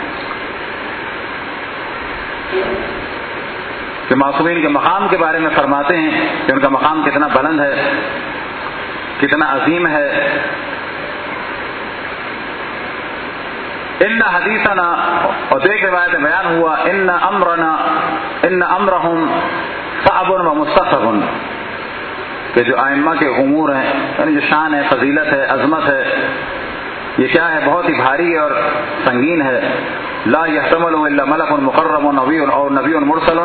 کہ معصومین کے مقام کے بارے میں فرماتے ہیں کہ ان کا مقام کتنا بلند ہے، کتنا عظیم ہے. ان حدیثنا، اور ایک روایت میں بیان ہوا ان امرہم صعب و مستصعب، کہ جو ائمہ کے امور ہیں، یعنی جو شان ہے، فضیلت ہے، عظمت ہے، یہ کیا ہے؟ بہت ہی بھاری اور سنگین ہے. لا يحتمل الا ملک مقرب اور نبی مرسل،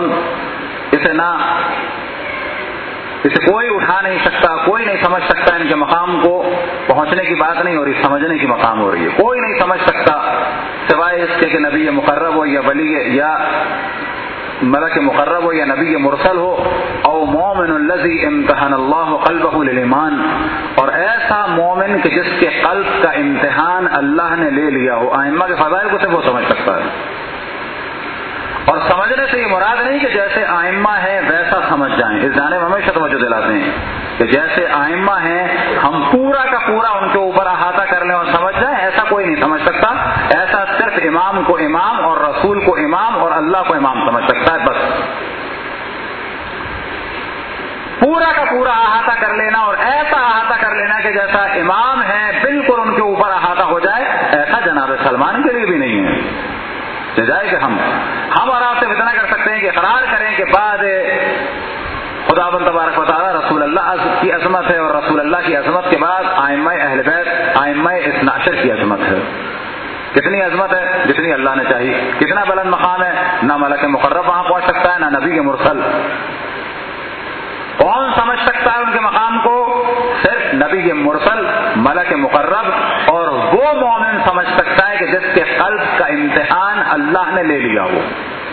اسے کوئی اٹھا نہیں سکتا، کوئی نہیں سمجھ سکتا. ان کے مقام کو پہنچنے کی بات نہیں ہو رہی، سمجھنے کی مقام ہو رہی ہے. کوئی نہیں سمجھ سکتا سوائے اس کے کہ نبی مقرب ہو یا ولی یا ملک مقرب ہو یا نبی مرسل ہو، او مومن الذی امتحن اللہ قلبہ للایمان، اور ایسا مومن کہ جس کے قلب کا امتحان اللہ نے لے لیا ہو. ائمہ کے فضائل کو صرف وہ سمجھ سکتا ہے. اور سمجھنے سے یہ مراد نہیں کہ جیسے ائمہ ہیں ویسا سمجھ جائیں، اس جانب ہمیشہ توجہ دلاتے ہیں کہ جیسے ائمہ ہیں ہم پورا کا پورا ان کے اوپر احاطہ کر لیں اور سمجھ جائیں، ایسا کوئی نہیں سمجھ سکتا. ایسا صرف امام کو امام اور رسول کو امام اور اللہ کو امام سمجھ سکتا ہے. بس پورا کا پورا احاطہ کر لینا اور ایسا احاطہ کر لینا کہ جیسا امام ہے بالکل ان کے اوپر احاطہ ہو جائے، ایسا جناب سلمان کے لیے بھی نہیں ہے. جائے کہ ہم اور آپ سے اتنا کر سکتے ہیں کہ اقرار کریں کہ بعد خداوند تبارک و تعالی رسول اللہ کی عظمت ہے، اور رسول اللہ کی عظمت کے بعد ائمہ اہل بیت، ائمہ اثنا عشر کی عظمت ہے. کتنی عظمت ہے؟ جتنی اللہ نے چاہی. کتنا بلند مقام ہے؟ نہ ملک مقرب وہاں پہنچ سکتا ہے، نہ نبی کے مرسل. کون سمجھ سکتا ہے ان کے مقام کو؟ صرف نبی کے مرسل، ملک مقرب، اور وہ مومن سمجھ سکتا ہے کہ جس کے قلب کا امتحان اللہ نے لے لیا ہو.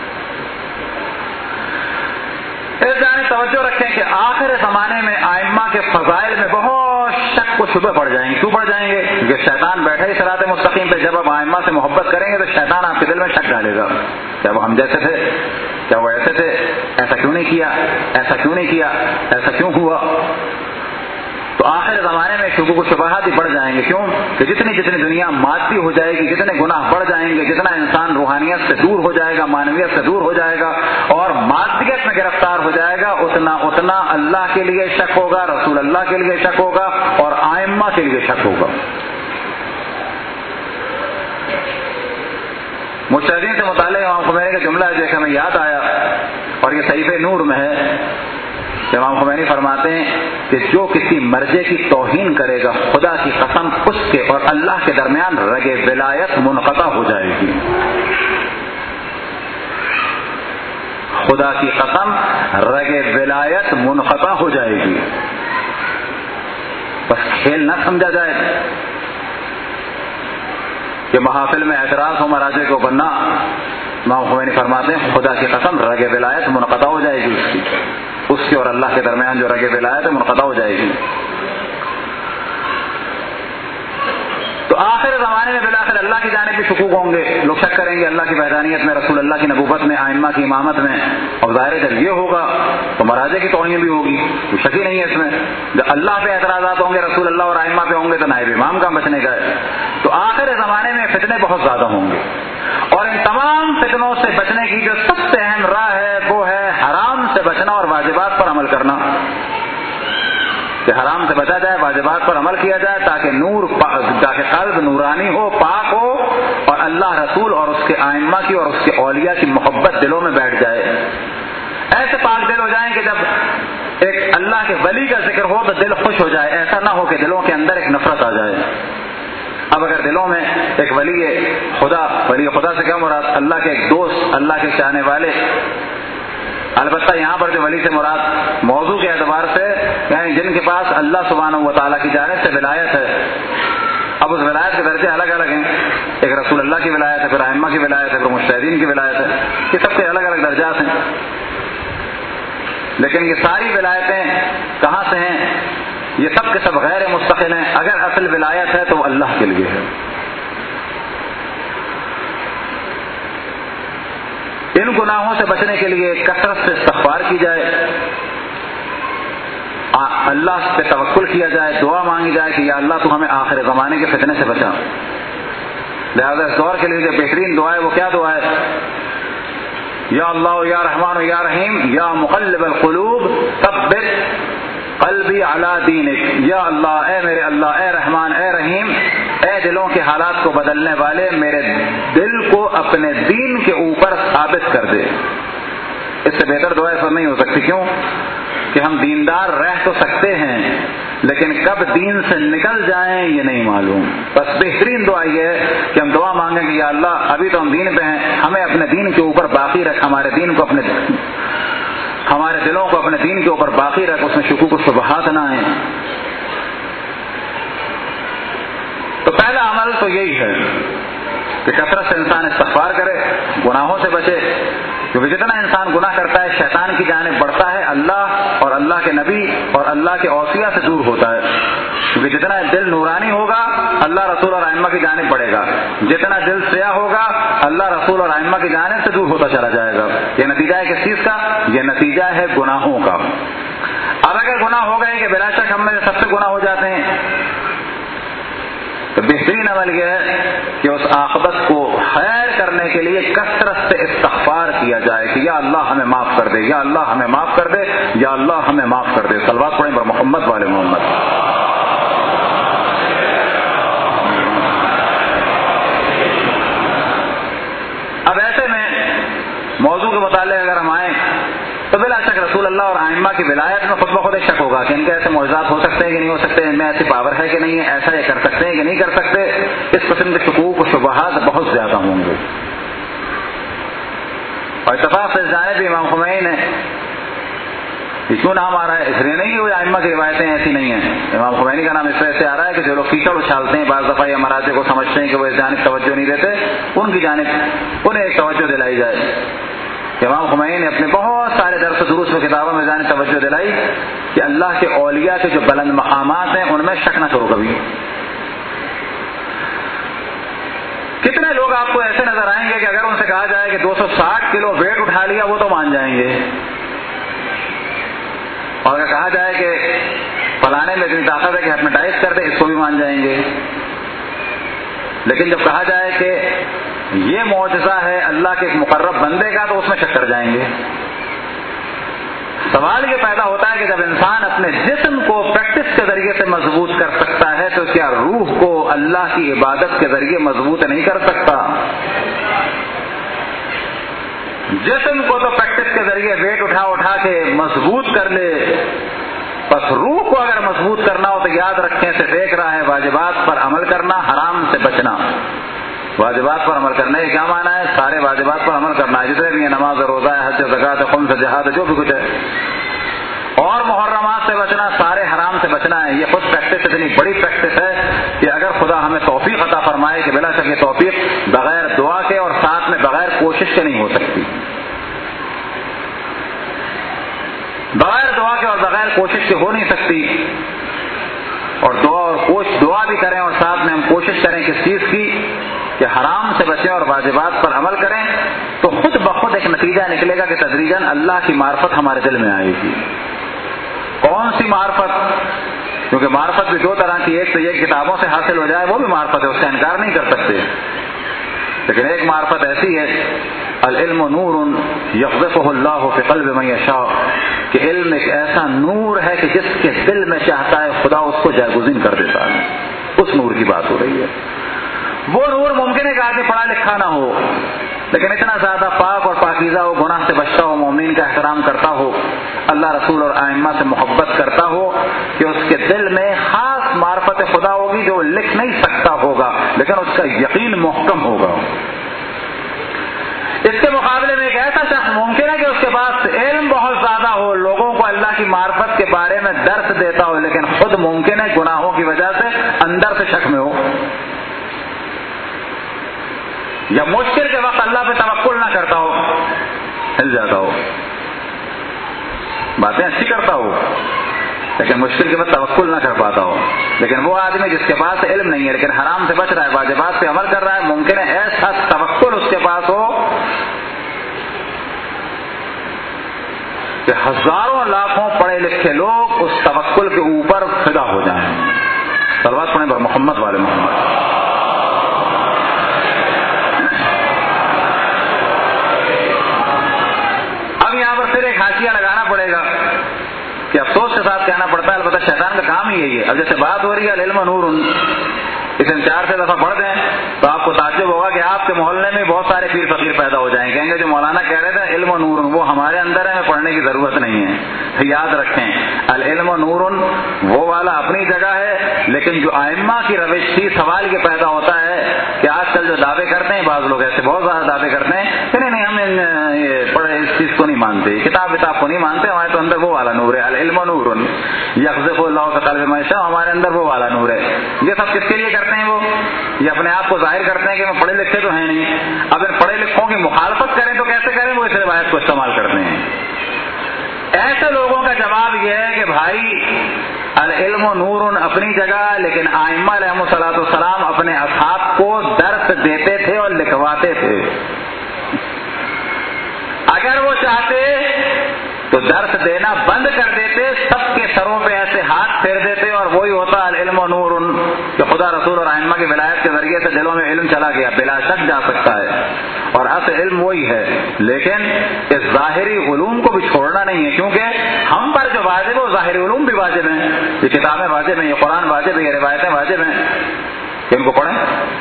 اس جانب توجہ رکھیں کہ آخر زمانے میں ائمہ کے فضائل میں بہت شک و شبہ پڑ جائیں گے. کیوں پڑ جائیں گے؟ کیونکہ شیطان بیٹھا ہی صراط مستقیم پہ. جب آپ ائمہ سے محبت کریں گے تو شیطان آپ کے دل میں شک ڈالے گا. کیا وہ ہم جیسے تھے؟ کیا وہ ایسے تھے؟ ایسا کیوں نہیں کیا؟ ایسا کیوں نہیں کیا؟ ایسا کیوں ہوا؟ تو آخر زمانے میں شکوک و شبہات ہی بڑھ جائیں گے. کیوں کہ جتنی دنیا مادی ہو جائے گی، جتنے گناہ بڑھ جائیں گے، جتنا انسان روحانیت سے دور ہو جائے گا، معنویت سے دور ہو جائے گا اور مادیت میں گرفتار ہو جائے گا، اتنا اللہ کے لیے شک ہوگا، رسول اللہ کے لیے شک ہوگا اور ائمہ کے لیے شک ہوگا. مجتہدین سے متعلق امام خمینی کا جملہ ہے جو ہمیں یاد آیا، اور یہ صحیفہ نور میں ہے. امام خمینی فرماتے ہیں کہ جو کسی مرجع کی توہین کرے گا، خدا کی قسم اس کے اور اللہ کے درمیان رگ ولایت منقطع ہو جائے گی. خدا کی قسم رگ ولایت منقطع ہو جائے گی. بس کھیل نہ سمجھا جائے کہ محافل میں اعتراض ہو مراجع کو بننا. امام خمینی فرماتے ہیں خدا کی قسم رگ ولایت منقطع ہو جائے گی. اس کے اور اللہ کے درمیان جو رگ ولایت ہے منقطع ہو جائے گی. تو آخر زمانے میں بالآخر اللہ کی جانب بھی شکوک ہوں گے. لوگ شک کریں گے اللہ کی وحدانیت میں، رسول اللہ کی نبوت میں، ائمہ کی امامت میں. اور ظاہر ہے جب یہ ہوگا تو مراجع کی توہین بھی ہوگی، کوئی شک ہی نہیں ہے اس میں. جب اللہ پہ اعتراضات ہوں گے، رسول اللہ اور ائمہ پہ ہوں گے، تو نائب امام کا بچنے کا ہے. تو آخر زمانے میں فتنے بہت زیادہ ہوں گے، اور ان تمام فتنوں سے بچنے کی جو سب سے اہم راہ ہے وہ ہے حرام سے بچنا اور واجبات پر عمل کرنا. کہ حرام سے بچا جائے، واجبات پر عمل کیا جائے، تاکہ قلب نورانی ہو، پاک ہو، اور اللہ رسول اور اس کے ائمہ کی اور اس کے اولیاء کی محبت دلوں میں بیٹھ جائے. ایسے پاک دل ہو جائیں کہ جب ایک اللہ کے ولی کا ذکر ہو تو دل خوش ہو جائے. ایسا نہ ہو کہ دلوں کے اندر ایک نفرت آ جائے. اب اگر دلوں میں ایک ولی خدا سے کیا مراد؟ اللہ کے ایک دوست، اللہ کے چاہنے والے. البتہ یہاں پر جو ولی سے مراد موضوع کے اعتبار سے یعنی جن کے پاس اللہ سبحانہ و تعالیٰ کی جانب سے ولایت ہے. اب اس ولایت کے درجے الگ الگ ہیں. ایک رسول اللہ کی ولایت ہے، پھر ائمہ کی ولایت ہے، پھر مجتہدین کی ولایت ہے. یہ سب کے الگ الگ درجات ہیں. لیکن یہ ساری ولایتیں کہاں سے ہیں؟ یہ سب کے سب غیر مستقل ہیں. اگر اصل ولایت ہے تو وہ اللہ کے لیے ہے. ان گناہوں سے بچنے کے لیے کثرت سے استغفار کی جائے، اللہ پہ توکل کیا جائے، دعا مانگی جائے کہ یا اللہ تو ہمیں آخر زمانے کے فتنے سے بچا۔ لہذا اس دور کے لیے جو بہترین دعا ہے وہ کیا دعا ہے؟ یا اللہ یا رحمان یا رحیم یا مقلب القلوب ثبت قلبی علی دینک۔ یا اللہ، اے میرے اللہ، اے رحمان، اے رحیم، اے دلوں کے حالات کو بدلنے والے، میرے دل کو اپنے دین کے اوپر ثابت کر دے۔ اس سے بہتر دعا ایسا نہیں ہو سکتی۔ کیوں کہ ہم دیندار رہ تو سکتے ہیں لیکن کب دین سے نکل جائیں یہ نہیں معلوم۔ بس بہترین دعا یہ ہے کہ ہم دعا مانگیں کہ یا اللہ ابھی تو ہم دین پہ ہیں، ہمیں اپنے دین کے اوپر باقی رکھ، ہمارے دلوں کو اپنے دین کے اوپر باقی رکھ، اس میں شکوک و شبہات نہ آئیں۔ تو پہلا عمل تو یہی ہے کہ کثرت سے انسان استغفار کرے، گناہوں سے بچے، کیونکہ جتنا انسان گناہ کرتا ہے شیطان کی جانب بڑھتا ہے، اللہ اور اللہ کے نبی اور اللہ کے اوصیاء سے دور ہوتا ہے۔ کیونکہ جتنا دل نورانی ہوگا اللہ رسول اور ائمہ کی جانب بڑھے گا، جتنا دل سیاہ ہوگا اللہ رسول اور ائمہ کی جانب سے دور ہوتا چلا جائے گا۔ یہ نتیجہ ہے کس چیز کا؟ یہ نتیجہ ہے گناہوں کا۔ اب اگر گناہ ہو گئے کہ بلا شک ہم میں سب سے گناہ ہو جاتے ہیں، تو بہترین عمل یہ ہے کہ اس عاقبت کو خیر کرنے کے لیے کثرت سے استغفار کیا جائے کہ یا اللہ ہمیں معاف کر دے، یا اللہ ہمیں معاف کر دے، یا اللہ ہمیں معاف کر دے۔ صلوات پڑھیں پر محمد والے محمد۔ اب ایسے میں موضوع کے متعلق اگر ہم آئیں تو بلا شک رسول اللہ اور ائمہ کی ولایت میں خود بخود ایک شک ہوگا کہ ان کے ایسے معجزات ہو سکتے ہیں کہ نہیں ہو سکتے، ان میں ایسی پاور ہے کہ نہیں ہے، ایسا یہ کر سکتے ہیں کہ نہیں کر سکتے۔ اس قسم کے شکوک و شبہات بہت زیادہ ہوں گے۔ اور اتفاق سے جانب بھی امام خمینی نے کیوں نام آ رہا ہے؟ اس لیے نہیں کہ ائمہ کی روایتیں ایسی نہیں ہیں۔ امام خمینی کا نام اس وجہ سے آ رہا ہے کہ جو لوگ کیچڑ اچھالتے ہیں بعض دفعہ یا مراجع کو سمجھتے ہیں کہ وہ اس جانب توجہ نہیں دیتے، ان کی جانب انہیں ایک توجہ دلائی جائے۔ امام خمینی نے اپنے بہت سارے درس و دروس و کتابوں میں جانب توجہ دلائی کہ اللہ کے اولیاء کے جو بلند مقامات ہیں ان میں شک نہ کرو کبھی۔ کتنے لوگ آپ کو ایسے نظر آئیں گے کہ اگر ان سے کہا جائے کہ 260 کلو ویٹ اٹھا لیا وہ تو مان جائیں گے، اور اگر کہا جائے کہ فلانے میں اتنی طاقت ہے کہ ہپنوٹائز کر دے اس کو بھی مان جائیں گے۔ لیکن جب کہا جائے کہ یہ معجزہ ہے اللہ کے ایک مقرب بندے کا تو اس میں شک کر جائیں گے۔ سوال یہ پیدا ہوتا ہے کہ جب انسان اپنے جسم کو پریکٹس کے ذریعے سے مضبوط کر سکتا ہے تو کیا روح کو اللہ کی عبادت کے ذریعے مضبوط نہیں کر سکتا؟ جسم کو تو پریکٹس کے ذریعے ویٹ اٹھا کے مضبوط کر لے، بس روح کو اگر مضبوط کرنا ہو تو یاد رکھیں سے دیکھ رہا ہے واجبات پر عمل کرنا، حرام سے بچنا۔ واجبات پر عمل کرنے کا کیا معنی ہے؟ سارے واجبات پر عمل کرنا ہے، جتنے بھی ہیں، نماز، روزہ، حج، زکوٰۃ، خمس، جہاد، جو بھی کچھ ہے، اور محرمات سے بچنا، سارے حرام سے بچنا ہے۔ یہ خود پریکٹس اتنی بڑی پریکٹس ہے کہ اگر خدا ہمیں توفیق عطا فرمائے کہ بلا شک یہ توفیق بغیر دعا کے اور ساتھ میں بغیر کوشش کے نہیں ہو سکتی، بغیر دعا کے اور بغیر کوشش کے ہو نہیں سکتی۔ اور دعا بھی کریں اور ساتھ میں ہم کوشش کریں کس چیز کی کہ حرام سے بچیں اور واجبات پر عمل کریں، تو خود بخود ایک نتیجہ نکلے گا کہ تدریجاً اللہ کی معرفت ہمارے دل میں آئے گی۔ کون سی معرفت؟ کیونکہ معرفت بھی دو طرح کی، ایک تو یہ کتابوں سے حاصل ہو جائے وہ بھی معرفت ہے، اس کا انکار نہیں کر سکتے، لیکن ایک معرفت ایسی ہے العلم نور یقذفہ اللہ فی قلب من یشاء، کہ علم ایک ایسا نور ہے کہ جس کے دل میں چاہتا ہے خدا اس کو جایگزین کر دیتا ہے۔ اس نور کی بات ہو رہی ہے۔ وہ نور ممکن ہے کہ آدمی پڑھا لکھا نہ ہو لیکن اتنا زیادہ پاک اور پاکیزہ ہو، گناہ سے بچتا ہو، مومنین کا احترام کرتا ہو، اللہ رسول اور ائمہ سے محبت کرتا ہو، کہ اس کے دل میں خاص معرفت خدا ہوگی جو وہ لکھ نہیں سکتا ہوگا لیکن اس کا یقین محکم ہوگا۔ اس کے مقابلے میں ایک ایسا شخص ممکن ہے کہ اس کے پاس علم بہت زیادہ ہو، لوگوں کو اللہ کی معرفت کے بارے میں درس دیتا ہو، لیکن خود ممکن ہے گناہوں کی وجہ سے اندر سے شک میں ہو، یا مشکل کے وقت اللہ پہ توکل نہ کرتا ہو، ہل جاتا ہو، باتیں اچھی کرتا ہو لیکن مشکل کے وقت توکل نہ کر پاتا ہو۔ لیکن وہ آدمی جس کے پاس علم نہیں ہے لیکن حرام سے بچ رہا ہے، واجبات پہ عمل کر رہا ہے، ممکن ہے ایسا توکل اس کے پاس ہو کہ ہزاروں لاکھوں پڑھے لکھے لوگ اس توکل کے اوپر فدا ہو جائیں. صلوات پڑھیں بر محمد والے محمد. اب یہاں پر پھر ایک حاشیہ لگانا پڑے گا کہ افسوس کے ساتھ کہنا پڑتا ہے، البتہ شیطان کا کام ہی یہی ہے. اب جیسے بات ہو رہی ہے العلم نور، اسے 4 دفعہ پڑھ دیں تو آپ کو تعجب ہوگا کہ آپ کے محلے میں بہت سارے پیر فقیر پیدا ہو جائیں. کہیں گے جو مولانا کہہ رہے تھے علم نور، وہ ہمارے اندر ہے، ہمیں پڑھنے کی ضرورت نہیں ہے. یاد رکھیں العلم نور وہ والا اپنی جگہ ہے، لیکن جو ائمہ کی روش تھی سوال یہ پیدا ہوتا ہے کہ آج کل جو دعوے کرتے ہیں بعض لوگ ایسے بہت زیادہ دعوے کرتے ہیں کہ نہیں ہم پڑھے اس چیز کو نہیں مانتے، کتاب کو نہیں مانتے، ہمارے تو اندر وہ والا نور ہے. العلم نور یقذف اللہ فی قلب من یشاء، ہمارے اندر وہ والا نور ہے. یہ سب کس کے لیے کرتے ہیں؟ وہ یہ اپنے آپ کو ظاہر کرتے ہیں کہ ہم پڑھے لکھے تو ہیں نہیں. اگر پڑھے لکھوں کی مخالفت کریں تو کیسے کریں؟ وہ اس روایت کو استعمال کرتے ہیں. ایسے لوگوں کا جواب یہ ہے کہ بھائی العلم نور اپنی جگہ، لیکن ائمہ علیہم الصلوۃ والسلام اپنے اصحاب کو درس دیتے تھے اور لکھواتے تھے. اگر وہ چاہتے تو درس دینا بند کر دیتے، سب کے سروں پہ ایسے ہاتھ پھیر دیتے اور وہی ہوتا العلم نور، کہ خدا رسول اور ائمہ کی ولایت کے ذریعے سے دلوں میں علم چلا گیا. بلا شک جا سکتا ہے اور اصل علم وہی ہے، لیکن اس ظاہری علوم کو بھی چھوڑنا نہیں ہے، کیونکہ ہم پر جو واجب ہے وہ ظاہری علوم بھی واجب ہیں. یہ کتابیں واجب ہیں، یہ قرآن واجب ہے، یہ روایتیں واجب ہیں کہ ان کو پڑھیں.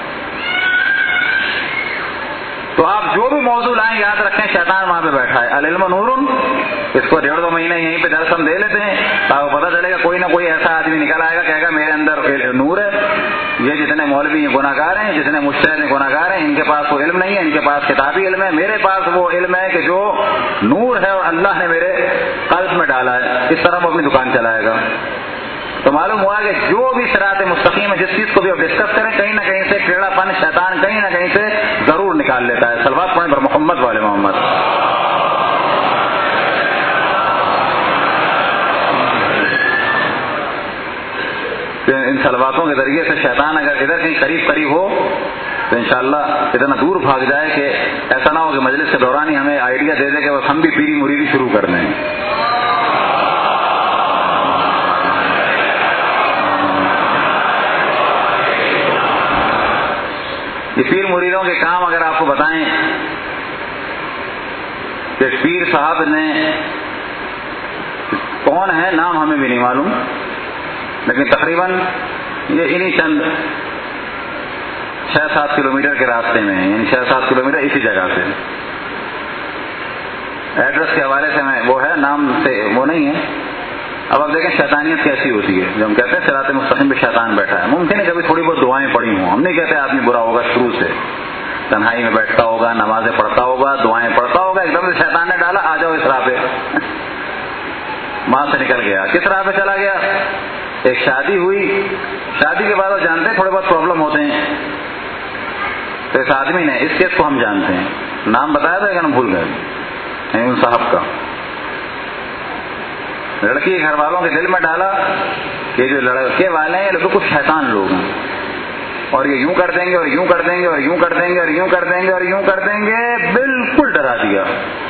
تو آپ جو بھی موضوع لائیں یاد رکھیں شیطان وہاں پہ بیٹھا ہے. العلم نور، اس کو 1.5-2 مہینے یہیں پہ درس ہم دے لیتے ہیں تاکہ پتہ چلے گا کوئی نہ کوئی ایسا آدمی نکل آئے گا کہے گا میرے اندر نور ہے. یہ جتنے مولوی ہیں گناہ گار ہیں، جتنے مجتہد ہیں گناہ گار ہیں، ان کے پاس وہ علم نہیں ہے، ان کے پاس کتابی علم ہے. میرے پاس وہ علم ہے کہ جو نور ہے اور اللہ نے میرے قلب میں ڈالا ہے. اس طرح وہ اپنی دکان چلائے گا. تو معلوم ہوا کہ جو بھی صراط مستقیم ہے، جس چیز کو بھی آپ ڈسکس کریں کہیں نہ کہیں سے ٹیڑھا پن شیطان کہیں نہ کہیں سے ضرور نکال لیتا ہے. صلوات پڑھیں پر محمد والے محمد. ان صلواتوں کے ذریعے سے شیطان اگر ادھر کہیں قریب ہو تو انشاءاللہ اتنا دور بھاگ جائے کہ ایسا نہ ہو کہ مجلس کے دوران ہی ہمیں آئیڈیا دے دے کہ بس ہم بھی پیری مریدی شروع کر دیں. یہ پیر مریدوں کے کام اگر آپ کو بتائیں کہ پیر صاحب نے کون ہے نام ہمیں بھی نہیں معلوم، لیکن تقریباً یہ انہی چند 6-7 کلومیٹر کے راستے میں ہے، یعنی 6-7 کلومیٹر اسی جگہ سے. ایڈریس کے حوالے سے میں وہ ہے، نام سے وہ نہیں ہے. اب آپ دیکھیں شیطانیت کیسی ہوتی ہے. جو ہم کہتے ہیں صراط مستقیم پہ شیطان بیٹھا ہے، ممکن ہے کبھی تھوڑی بہت دعائیں پڑھی ہوں. ہم نہیں کہتے آدمی برا ہوگا، شروع سے تنہائی میں بیٹھتا ہوگا، نمازیں پڑھتا ہوگا، دعائیں پڑھتا ہوگا، ایک دم سے شیطان نے ڈالا آ جاؤ اس راہ پہ. وہاں سے نکل گیا. کس راہ پہ چلا گیا؟ ایک شادی ہوئی، شادی کے بعد وہ جانتے ہیں تھوڑے بہت پرابلم ہوتے ہیں. تو اس آدمی نے، اس کیس کو ہم جانتے ہیں، نام بتایا تھا لیکن ہم بھول گئے، ان صاحب کا. لڑکی کے گھر والوں کے دل میں ڈالا کہ جو لڑکے والے ہیں یہ کچھ شیطان لوگ ہیں اور یہ یوں کر دیں گے اور یوں کر دیں گے اور یوں کر دیں گے اور یوں کر دیں گے اور یوں کر دیں گے. بالکل ڈرا دیا.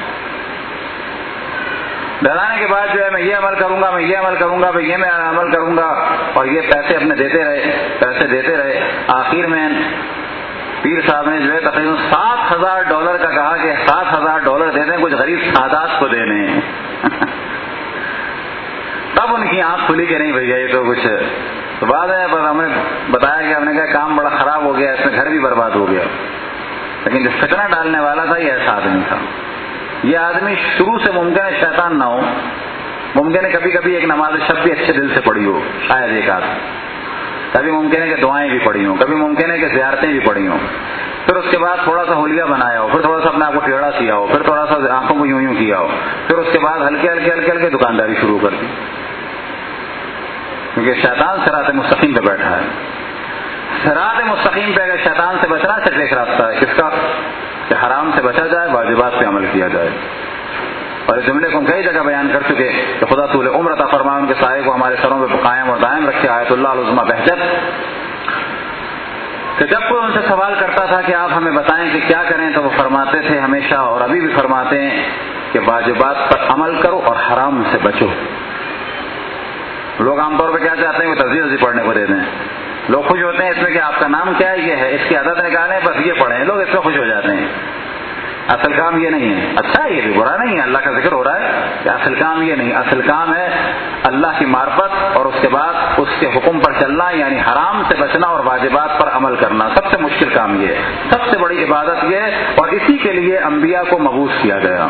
ڈرانے کے بعد جو ہے میں یہ عمل کروں گا، میں یہ عمل کروں گا، میں یہ میں عمل کروں گا، اور یہ پیسے اپنے دیتے رہے. آخر میں پیر صاحب نے جو ہے تقریباً $7,000 کا کہا کہ $7,000 دے دیں، کچھ غریب سادات کو دینے ہیں. تب ان کی آنکھ کھلی کہ نہیں بھیا یہ تو کچھ. تو بعد میں ہمیں بتایا کہ ہم نے کہا کام بڑا خراب ہو گیا، اس میں گھر بھی برباد ہو گیا. لیکن جو فتنہ ڈالنے والا تھا یہ ایسا آدمی تھا. یہ آدمی شروع سے ممکن ہے شیطان نہ ہو، ممکن ہے کبھی کبھی ایک نماز شب بھی اچھے دل سے پڑھی ہو، شاید ایک آدھ. کبھی ممکن ہے کہ دعائیں بھی پڑھی ہوں، کبھی ممکن ہے کہ زیارتیں بھی پڑھی ہوں. پھر اس کے بعد تھوڑا سا ہولیا بنایا ہو، پھر تھوڑا سا اپنے آپ کو ٹیڑھا کیا ہو، پھر تھوڑا سا آنکھوں کو یوں کیا ہو، پھر اس کے بعد ہلکے دکانداری شروع کر دی. کیونکہ شیطان صراط مستقیم پہ بیٹھا ہے. صراط مستقیم پہ اگر شیطان سے بچنا صرف ایک راستہ ہے، کس کا؟ کہ حرام سے بچا جائے، واجبات پہ عمل کیا جائے. اور اس جملے کو ہم کئی جگہ بیان کر چکے کہ خدا طول عمر عطا فرمائے، ان کے سائے کو ہمارے سروں پہ قائم اور دائم رکھے. آیت اللہ العظمیٰ بہجت کہ جب کوئی ان سے سوال کرتا تھا کہ آپ ہمیں بتائیں کہ کیا کریں، تو وہ فرماتے تھے ہمیشہ اور ابھی بھی فرماتے ہیں کہ واجبات پر عمل کرو اور حرام سے بچو. لوگ عام طور پہ کیا چاہتے ہیں کہ تفسیر پڑھنے کو دے دیں. لوگ خوش ہوتے ہیں اس میں کہ آپ کا نام کیا ہے، یہ ہے، اس کی عادت نکالیں، بس یہ پڑھیں. لوگ اس میں خوش ہو جاتے ہیں. اصل کام یہ نہیں ہے. اچھا یہ بھی برا نہیں ہے، اللہ کا ذکر ہو رہا ہے کہ اصل کام یہ نہیں. اصل کام ہے اللہ کی معرفت اور اس کے بعد اس کے حکم پر چلنا، یعنی حرام سے بچنا اور واجبات پر عمل کرنا. سب سے مشکل کام یہ ہے، سب سے بڑی عبادت یہ ہے، اور اسی کے لیے انبیاء کو مبعوث کیا گیا.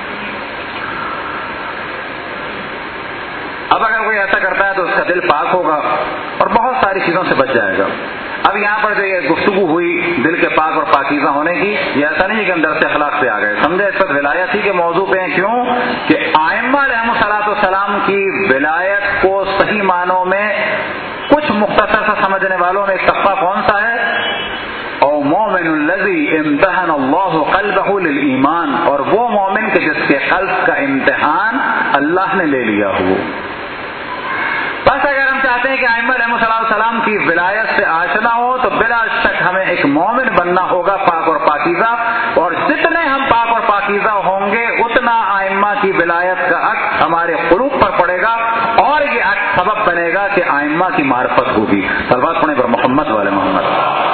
اب اگر کوئی ایسا کرتا ہے تو اس کا دل پاک ہوگا اور بہت ساری چیزوں سے بچ جائے گا. اب یہاں پر جو یہ گفتگو ہوئی دل کے پاک اور پاکیزہ ہونے کی، یہ ایسا نہیں کہ ہم درس اخلاق پہ آ گئے. سمجھے اس وقت ولایت ہی کے موضوع پہ ہیں. کیوں کہ ائمہ علیہم الصلوۃ والسلام کی ولایت کو صحیح معنوں میں کچھ مختصر سا سمجھنے والوں میں ایک طبقہ کون سا ہے؟ او مومن الذی امتحن اللہ قلبہ للایمان، اور وہ مومن کہ جس کے قلب کا امتحان اللہ نے لے لیا ہو. بس اگر ہم چاہتے ہیں کہ ائمہ علیہم السلام کی ولایت سے آشنا ہو تو بلا شک ہمیں ایک مومن بننا ہوگا پاک اور پاکیزہ، اور جتنے ہم پاک اور پاکیزہ ہوں گے اتنا ائمہ کی ولایت کا عکس ہمارے قلوب پر پڑے گا، اور یہ عکس سبب بنے گا کہ ائمہ کی معرفت ہوگی. صلوات پڑھیں پر محمد والے محمد.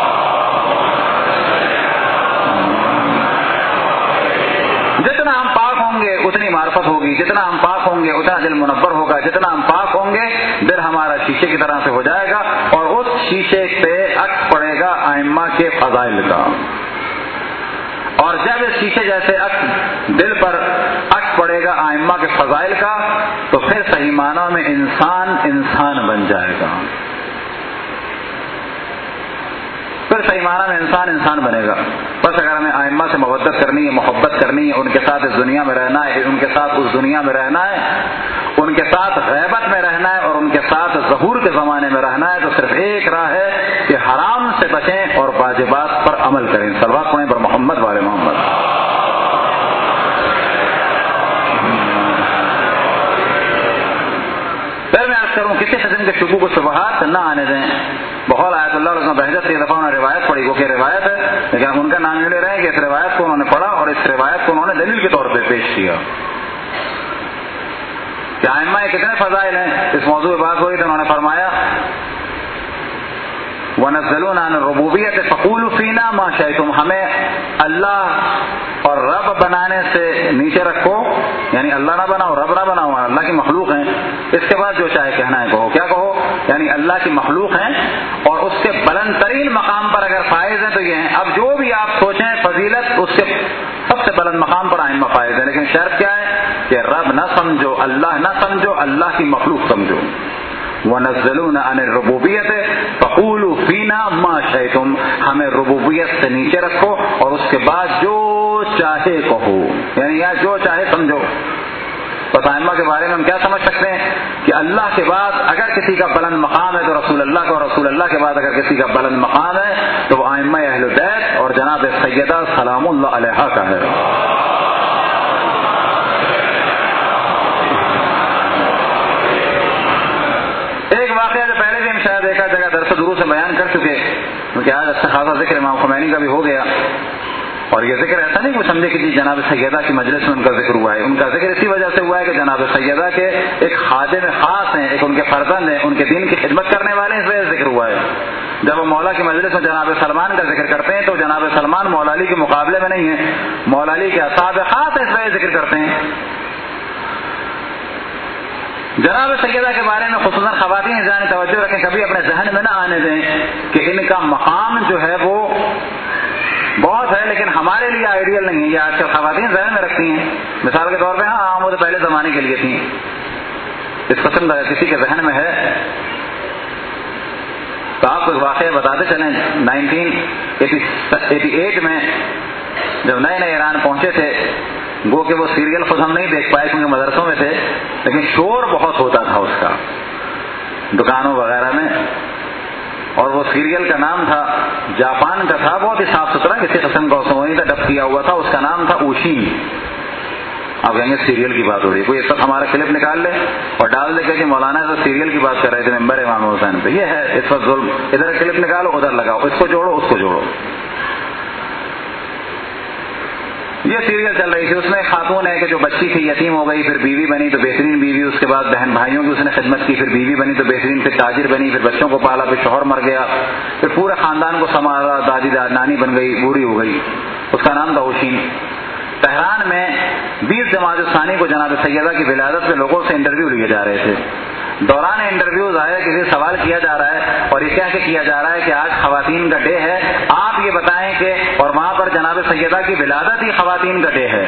جتنا ہم پاک ہوں گے اتنی معرفت ہوگی، جتنا ہم پاک ہوں گے اتنا دل منور ہوگا، جتنا ہم پاک ہوں گے دل ہمارا شیشے کی طرح سے ہو جائے گا، اور اس شیشے پہ عکس پڑے گا ائمہ کے فضائل کا. اور جب اس شیشے جیسے عکس دل پر عکس پڑے گا ائمہ کے فضائل کا، تو پھر صحیح معنوں میں انسان بن جائے گا. پھر صحیح معنی میں انسان بنے گا. بس اگر ہمیں ائمہ سے مودت کرنی ہے، محبت کرنی ہے، ان کے ساتھ اس دنیا میں رہنا ہے، ان کے ساتھ اس دنیا میں رہنا ہے، ان کے ساتھ غیبت میں رہنا ہے اور ان کے ساتھ ظہور کے زمانے میں رہنا ہے، تو صرف ایک راہ ہے کہ حرام سے بچیں اور واجبات پر عمل کریں. صلوات پڑھیں پر محمد والے محمد. پھر میں عرض کروں کسی قسم کے شکوک و شبہات نہ آنے دیں. بہت آیت اللہ اور اس میں بحثت کی دفعہ انہوں نے روایت پڑھی، وہ کہ روایت ہے، لیکن ہم ان کا نام یہ لے رہے ہیں کہ اس روایت کو انہوں نے پڑھا اور اس روایت کو انہوں نے دلیل کے طور پہ پیش کیا. کہ ائمہ کتنے فضائل ہیں، اس موضوع پہ بات ہوئی تو انہوں نے فرمایا وَنَزَّلُونَ عَنِ الرُّبُوبِيَّةِ فَقُولُوا فِينَا مَا شَئْتُمْ، ہمیں اللہ اور رب بنانے سے نیچے رکھو، یعنی اللہ نہ بناؤ، رب نہ بناؤ، اللہ کی مخلوق ہیں، اس کے بعد جو چاہے کہنا ہے کہو. کیا کہو؟ یعنی اللہ کی مخلوق ہیں اور اس کے بلند ترین مقام پر اگر فائز ہیں تو یہ ہیں. اب جو بھی آپ سوچیں فضیلت، اس کے سب سے بلند مقام پر ائمہ فائز ہیں، لیکن شرط کیا ہے کہ رب نہ سمجھو، اللہ نہ سمجھو، اللہ کی مخلوق سمجھو. وَنَزَّلُونَ عَنِ الرُّبُوبِيَّةِ فَقُولُوا فِينَا مَا شَئْتُمْ، ہمیں ربوبیت سے نیچے رکھو اور اس کے بعد جو چاہے کہو، یعنی یا جو چاہے سمجھو. بس ائمہ کے بارے میں ہم کیا سمجھ سکتے ہیں کہ اللہ کے بعد اگر کسی کا بلند مقام ہے تو رسول اللہ کا، اور رسول اللہ کے بعد اگر کسی کا بلند مقام ہے تو وہ ائمہ اہل بیت اور جناب سیدہ سلام اللہ علیہا کا ہے. ایک واقعہ جو پہلے بھی ہم شاید ایک جگہ درس و دروس سے بیان کر چکے، کیونکہ آج اچھا خاصا ذکر امام خمینی کا بھی ہو گیا. اور یہ ذکر ایسا نہیں کہ سمجھے کہ جناب سیدہ کی مجلس میں ان کا ذکر ہوا ہے. ان کا ذکر اسی وجہ سے ہوا ہے کہ جناب سیدہ کے ایک خادم خاص ہیں، ایک ان کے فرزند ہیں، ان کے دین کی خدمت کرنے والے ہیں، اس وجہ سے ذکر ہوا ہے. جب وہ مولا کی مجلس میں جناب سلمان کا ذکر کرتے ہیں تو جناب سلمان مولا علی کے مقابلے میں نہیں ہے، مولا علی کے اصحاب خاص ہیں، اس وجہ ذکر کرتے ہیں. جناب سیدہ کے بارے میں خصوصاً خواتین ذہن توجہ رکھیں، کبھی اپنے ذہن میں نہ آنے دیں کہ ان کا مقام جو ہے وہ بہت ہے لیکن ہمارے لیے آئیڈیل نہیں ہے. یہ آج کل خواتین ذہن میں رکھتی ہیں، مثال کے طور پہ ہاں وہ تو پہلے زمانے کے لیے تھیں. اس قسم کا کسی کے ذہن میں ہے تو آپ کو ایک واقعہ بتاتے چلیں. 1988 میں جب نئے نئے ایران پہنچے تھے، گو کہ وہ سیریل خود ہم نہیں دیکھ پائے کیونکہ مدرسوں میں تھے، لیکن شور بہت ہوتا تھا اس کا دکانوں وغیرہ میں. اور وہ سیریل کا نام تھا، جاپان کا تھا، بہت ہی صاف ستھرا، کسی قسم کا اس میں وہیں تھا ڈب کیا ہوا تھا. اس کا نام تھا اوشین. آپ کہیں گے سیریل کی بات ہو رہی ہے، کوئی اس وقت ہمارا کلپ نکال لے اور ڈال دے کہ مولانا تو سیریل کی بات کر رہے تھے ممبر امام حسین پہ. یہ ہے اس وقت ظلم. ادھر کلپ نکالو ادھر لگاؤ، اس کو جوڑو اس کو جوڑو. یہ سیریل چل رہی تھی، اس میں ایک خاتون ہے کہ جو بچی تھی یتیم ہو گئی، پھر بیوی بنی تو بہترین بیوی، اس کے بعد بہن بھائیوں کی اس نے خدمت کی، پھر بیوی بنی تو بہترین، پھر تاجر بنی، پھر بچوں کو پالا، پھر شوہر مر گیا، پھر پورے خاندان کو سنبھالا، دادی نانی بن گئی، بوڑھی ہو گئی. اس کا نام تھا اوشین. تہران میں 20 جمادی الثانی کو جناب سیدہ کی ولادت میں لوگوں سے انٹرویو لیے جا رہے تھے. دوران انٹرویوز آیا کسی سوال کیا جا رہا ہے اور یہ کہہ کے کیا جا رہا ہے کہ آج خواتین کا ڈے ہے، آپ یہ بتائیں کہ، اور وہاں پر جناب سیدہ کی ولادت ہی خواتین کا ڈے ہے.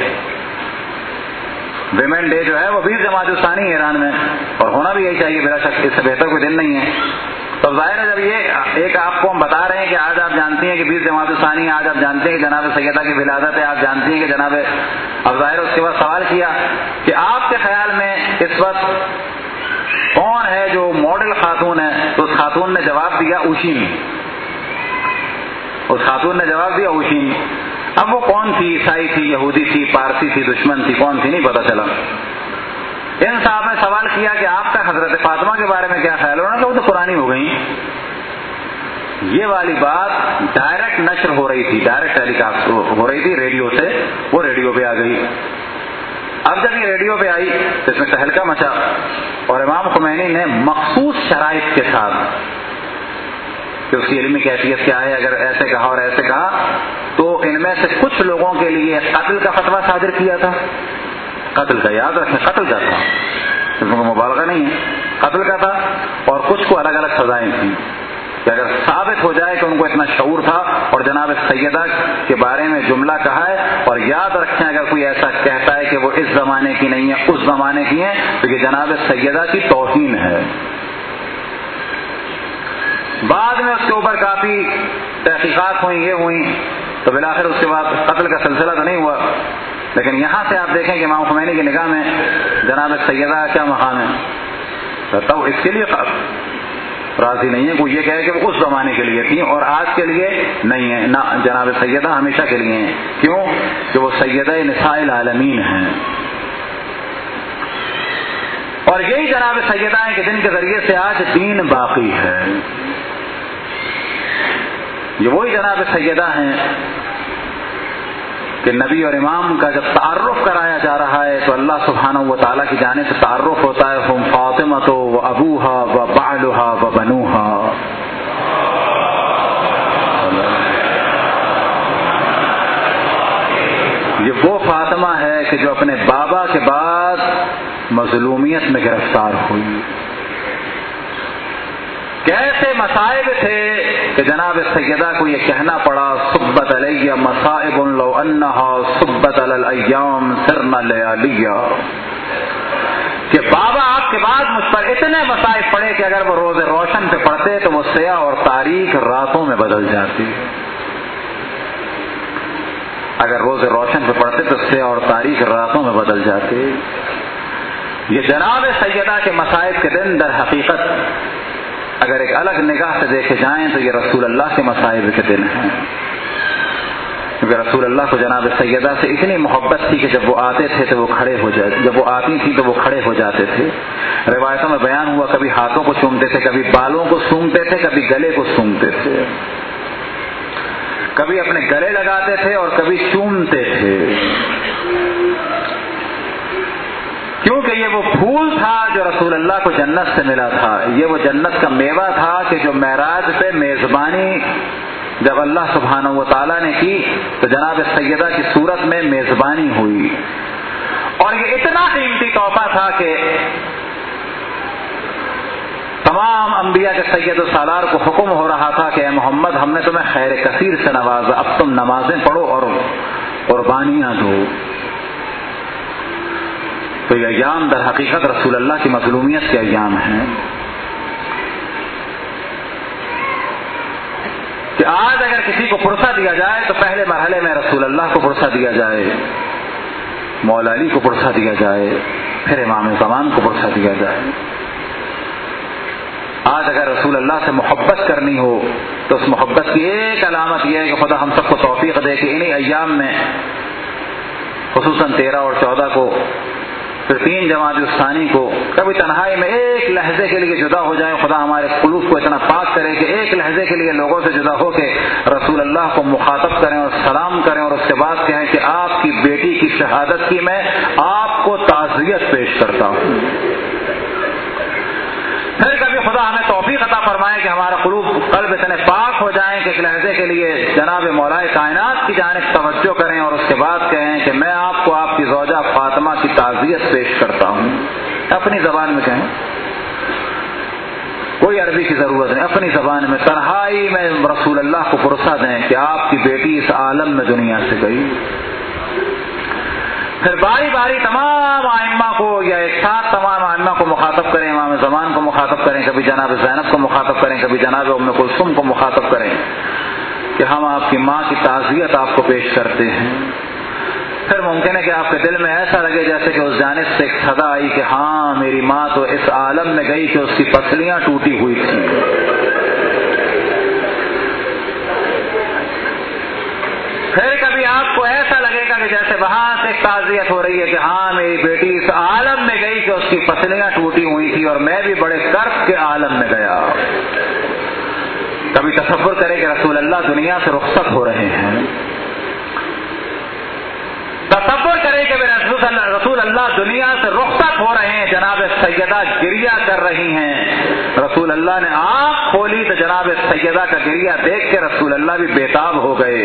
ویمن ڈے جو ہے وہ 20 جمادی الثانی ایران میں، اور ہونا بھی یہی چاہیے بلا شک، اس سے بہتر کوئی دن نہیں ہے. تو ظاہر ہے جب یہ ایک آپ کو ہم بتا رہے ہیں کہ آج آپ جانتی ہیں کہ 20 جمادی الثانی، آج آپ جانتے ہیں کہ جناب سیدہ کی ولادت ہے، آپ جانتی ہیں کہ جناب، اب ظاہر اس کے بعد سوال کیا کہ آپ کے خیال میں اس وقت کون ہے جو ماڈل خاتون ہے؟ تو اس خاتون نے جواب دیا اوشین. اس خاتون نے جواب دیا اوشین. اب وہ کون تھی؟ عیسائی تھی، یہودی تھی، پارسی تھی، دشمن تھی، کون تھی نہیں پتا چلا. ان صاحب نے سوال کیا کہ آپ کا حضرت فاطمہ کے بارے میں کیا خیال ہے؟ انہوں نے کہا وہ تو قرآنی ہو گئی. یہ والی بات ڈائریکٹ نشر ہو رہی تھی، ڈائریکٹ ٹیلی کاسٹ ہو رہی تھی ریڈیو سے، وہ ریڈیو پہ آ گئی. اب جب یہ ریڈیو پہ آئی تو اس میں تہلکہ مچا، اور امام خمینی نے مخصوص شرائط کے ساتھ کہ اس کی علمی کیفیت کیا ہے، اگر ایسے کہا اور ایسے کہا تو ان میں سے کچھ لوگوں کے لیے قتل کا فتویٰ صادر کیا تھا. قتل کا، یاد رکھیں قتل کا تھا، اس میں مبالغہ نہیں ہے، قتل کا تھا. اور کچھ کو الگ الگ سزائیں تھیں کہ اگر ثابت ہو جائے کہ ان کو اتنا شعور تھا اور جناب سیدہ کے بارے میں جملہ کہا ہے. اور یاد رکھیں اگر کوئی ایسا کہتا ہے کہ وہ اس زمانے کی نہیں ہے، اس زمانے کی ہے، تو یہ جناب سیدہ کی توہین ہے. بعد میں اس کے اوپر کافی تحقیقات ہوئیں، یہ ہوئیں، تو بالآخر اس کے بعد قتل کا سلسلہ تو نہیں ہوا. لیکن یہاں سے آپ دیکھیں کہ امام خمینی کی نگاہ میں جناب سیدہ کا کیا مقام ہے. تو اس کے لیے راضی نہیں ہے کوئی یہ کہے کہ وہ اس زمانے کے لیے تھی اور آج کے لیے نہیں ہے. نہ، جناب سیدہ ہمیشہ کے لیے ہیں. کیوں؟ کہ وہ سیدہ نساء العالمین ہیں. اور یہی جناب سیدہ ہیں کہ جن کے ذریعے سے آج دین باقی ہے. یہ وہی جناب سیدہ ہیں کہ نبی اور امام کا جب تعارف کرایا جا رہا ہے تو اللہ سبحانہ و تعالیٰ کی جانب سے تعارف ہوتا ہے، ہم فاطمہ و ابوہا و بعلہا و بنوہا. یہ وہ فاطمہ ہے کہ جو اپنے بابا کے بعد مظلومیت میں گرفتار ہوئی. کیسے مصائب تھے کہ جناب سیدہ کو یہ کہنا پڑا، صبت علیہ مصائب لو انہا صبت علی الایام سرنا لیالیا، کہ بابا آپ کے بعد مجھ پر اتنے مصائب پڑے کہ اگر وہ روز روشن پہ پڑتے تو وہ سیاہ اور تاریک راتوں میں بدل جاتی. اگر روز روشن پہ پڑتے تو سیاہ اور تاریک راتوں میں بدل جاتے. یہ جناب سیدہ کے مصائب کے دن در حقیقت اگر ایک الگ نگاہ سے دیکھے جائیں تو یہ رسول اللہ کے مصائب کے دن ہیں. کیونکہ رسول اللہ کو جناب سیدہ سے اتنی محبت تھی کہ جب وہ آتے تھے تو وہ کھڑے ہو جاتے، جب وہ آتی تھی تو وہ کھڑے ہو جاتے تھے. روایتوں میں بیان ہوا کبھی ہاتھوں کو چومتے تھے، کبھی بالوں کو سونگتے تھے، کبھی گلے کو سونگتے تھے، کبھی اپنے گلے لگاتے تھے اور کبھی چومتے تھے. کیونکہ یہ وہ پھول تھا جو رسول اللہ کو جنت سے ملا تھا. یہ وہ جنت کا میوہ تھا کہ جو معراج پہ میزبانی جب اللہ سبحانہ و تعالیٰ نے کی تو جناب سیدہ کی صورت میں میزبانی ہوئی. اور یہ اتنا قیمتی تحفہ تھا کہ تمام انبیاء کے سید و سالار کو حکم ہو رہا تھا کہ اے محمد ہم نے تمہیں خیر کثیر سے نوازا، اب تم نمازیں پڑھو اور قربانیاں دو. تو یہ ایام در حقیقت رسول اللہ کی مظلومیت کے ایام ہیں کہ آج اگر کسی کو پرسہ دیا جائے تو پہلے مرحلے میں رسول اللہ کو پرسہ دیا جائے، مولا علی کو پرسہ دیا جائے، پھر امام زمان کو پرسہ دیا جائے. آج اگر رسول اللہ سے محبت کرنی ہو تو اس محبت کی ایک علامت یہ ہے کہ خدا ہم سب کو توفیق دے کہ انہی ایام میں خصوصاً 13 اور 14 کو پھر 3 جماعت ثانی کو کبھی تنہائی میں ایک لحظے کے لیے جدا ہو جائیں، خدا ہمارے قلوب کو اتنا پاک کرے کہ ایک لحظے کے لیے لوگوں سے جدا ہو کے رسول اللہ کو مخاطب کریں اور سلام کریں اور اس کے بعد کہیں کہ آپ کی بیٹی کی شہادت کی میں آپ کو تعزیت پیش کرتا ہوں۔ پھر کبھی خدا ہمیں توفیق عطا فرمائے کہ ہمارا قلب اتنے پاک ہو جائیں کہ ایک لحظے کے لیے جناب مولا کائنات کی جانب توجہ کریں اور اس کے بعد کہیں کہ میں آپ کو آپ کی زوجہ فاطمہ کی تعزیت پیش کرتا ہوں، اپنی زبان میں کہیں، کوئی عربی کی ضرورت نہیں، اپنی زبان میں تنہائی میں رسول اللہ کو پرسہ دیں کہ آپ کی بیٹی اس عالم میں دنیا سے گئی۔ پھر باری باری تمام ائمہ کو یا ایک ساتھ تمام ائمہ کو مخاطب کریں، امام زمان کو مخاطب کریں، کبھی جناب زینب کو مخاطب کریں، کبھی جناب ام کلثوم کو مخاطب کریں کہ ہم آپ کی ماں کی تعزیت آپ کو پیش کرتے ہیں۔ پھر ممکن ہے کہ آپ کے دل میں ایسا لگے جیسے کہ اس جانب سے ایک صدا آئی کہ ہاں میری ماں تو اس عالم میں گئی کہ اس کی پسلیاں ٹوٹی ہوئی تھیں۔ پھر کبھی آپ کو ایسا لگے گا کہ جیسے وہاں سے ایک تعزیت ہو رہی ہے کہ ہاں میری بیٹی اس عالم میں گئی کہ اس کی پسلیاں ٹوٹی ہوئی تھی اور میں بھی بڑے کرب کے عالم میں گیا۔ کبھی تصور کرے کہ رسول اللہ دنیا سے رخصت ہو رہے ہیں، تصور کرے کہ رسول اللہ دنیا سے رخصت ہو رہے ہیں، جناب سیدہ گریہ کر رہی ہیں، رسول اللہ نے آنکھ کھولی تو جناب سیدہ کا گریہ دیکھ کے رسول اللہ بھی بےتاب ہو گئے۔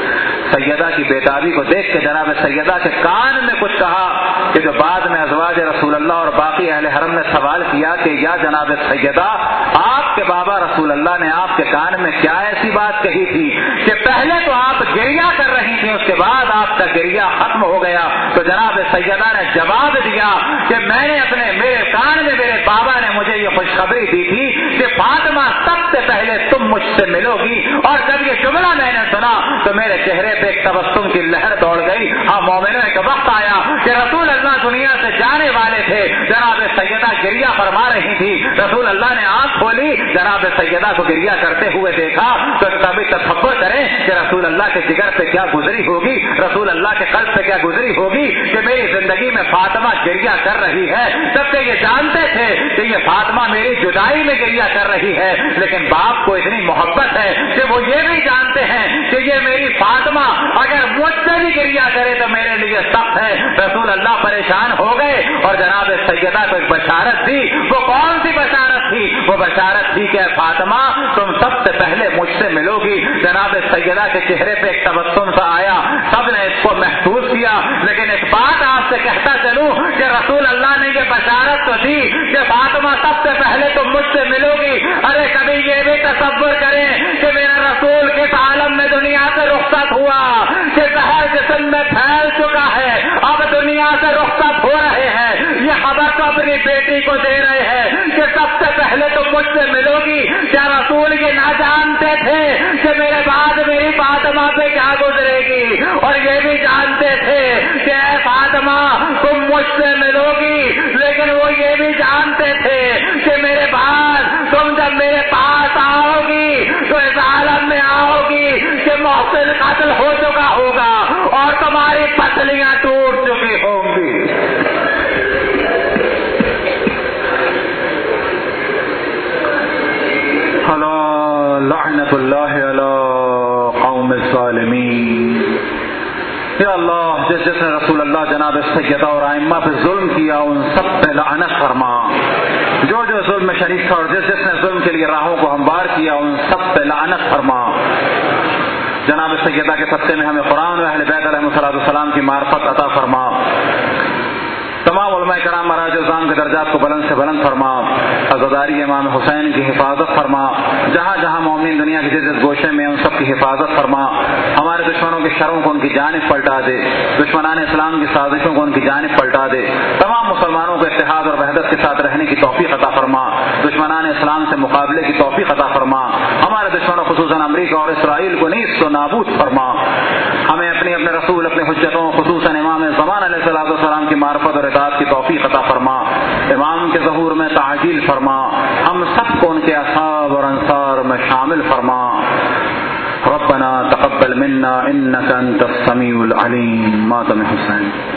سیدہ کی بےتابی کو دیکھ کے جناب سیدہ کے کان میں کچھ کہا کہ جو بعد میں ازواج رسول اللہ اور باقی اہل حرم نے سوال کیا کہ یا جناب سیدہ آپ کے بابا رسول اللہ نے آپ کے کان میں کیا ایسی بات کہی تھی کہ پہلے تو آپ گریہ کر رہی تھیں، اس کے بعد آپ کا گریہ ختم ہو گیا؟ تو جناب سیدہ نے جواب دیا کہ میں نے میرے کان میں میرے بابا نے مجھے یہ خوشخبری دی تھی کہ فاطمہ سب سے پہلے تم مجھ سے ملو گی، اور جب یہ جملہ میں نے سنا تو میرے چہرے پہ ایک تبسم کی لہر دوڑ گئی۔ ہاں مومنوں، ایک وقت آیا کہ رسول اللہ دنیا سے جانے والے تھے، جناب سیدہ گریہ فرما رہی تھی، رسول اللہ نے آنکھ کھولی، جناب سیدہ کو گریہ کرتے ہوئے دیکھا تو کبھی تصور کریں کہ رسول اللہ کے جگر پہ کیا گزری ہوگی، رسول اللہ کے قلب پہ کیا گزری ہوگی کہ میری زندگی میں فاطمہ گریہ کر رہی ہے۔ جب کہ یہ جانتے تھے کہ یہ فاطمہ میری جدائی میں گریہ کر رہی ہے، لیکن باپ کو اتنی محبت ہے کہ وہ یہ بھی جانتے ہیں کہ یہ میری فاطمہ اگر مجھ سے بھی گریہ کرے تو میرے لیے سخت ہے۔ رسول اللہ پریشان ہو گئے اور جناب سیدہ کو ایک بشارت دی۔ وہ کون سی بشارت تھی؟ وہ بشارت تھی کہ فاطمہ تم سب سے پہلے مجھ سے ملو گی۔ جناب سیدہ کے چہرے پہ ایک تبسم سا آیا، سب نے اس کو محسوس کیا، لیکن ایک بات آپ سے کہتا چلوں کہ رسول اللہ نے یہ بشارت تو دی کہ فاطمہ سب سے پہلے تم مجھ سے ملو گی، ارے کبھی یہ بھی تصور کریں کہ میرا رسول کس عالم میں دنیا سے رخصت ہوا کہ زہر جسم میں پھیل چکا ہے، اب دنیا سے رخصت ہو رہے ہیں، یہ خبر تو اپنی بیٹی کو دے رہے ہیں کہ سب سے پہلے تم مجھ سے ملو گی۔ کیا رسول یہ نہ جانتے تھے کہ میرے بعد میری فاطمہ پہ کیا گزرے گی؟ اور یہ بھی جانتے تھے کہ اے فاطمہ تم مجھ سے ملو گی، لیکن وہ یہ بھی جانتے تھے کہ میرے بعد تم جب میرے پاس آؤ گی تو اس عالم میں آؤ گی کہ محسن قتل ہو چکا ہوگا اور تمہاری پسلیاں ٹوٹ چکی ہوں گی۔ لعنت اللہ علی قوم الظالمین۔ یا اللہ، جس نے رسول اللہ جناب سیدہ اور ائمہ پہ ظلم کیا ان سب پہ لعنت فرما، جو ظلم میں شریک تھا اور جس نے ظلم کے لیے راہوں کو ہموار کیا ان سب پہ لعنت فرما۔ جناب سیدہ کے صدقے میں ہمیں قرآن و اہل بیت علیہ السلام کی معرفت عطا فرما، تمام علماء کرام مراج الزام کے درجات کو بلند سے بلند فرما، عزاداری امام حسین کی حفاظت فرما، جہاں جہاں مومن دنیا کے جس گوشے میں ان سب کی حفاظت فرما، ہمارے دشمنوں کے شروں کو ان کی جانب پلٹا دے، دشمنان اسلام کی سازشوں کو ان کی جانب پلٹا دے، تمام مسلمانوں کو اتحاد اور وحدت کے ساتھ رہنے کی توفیق عطا فرما، دشمنان اسلام سے مقابلے کی توفیق عطا فرما، ہمارے دشمنوں خصوصاً امریکہ اور اسرائیل کو نیست و نابود فرما، ہمیں اپنے رسول اپنے حجتوں خصوصاً امام زمان علیہ السلام کی معرفت اور اطاعت کی توفیق عطا فرما، امام کے ظہور میں تعجیل فرما، ہم سب کو ان کے اصحاب اور انصار میں شامل فرما۔ ربنا تقبل منا انك انت السميع العليم۔ ماتم حسین۔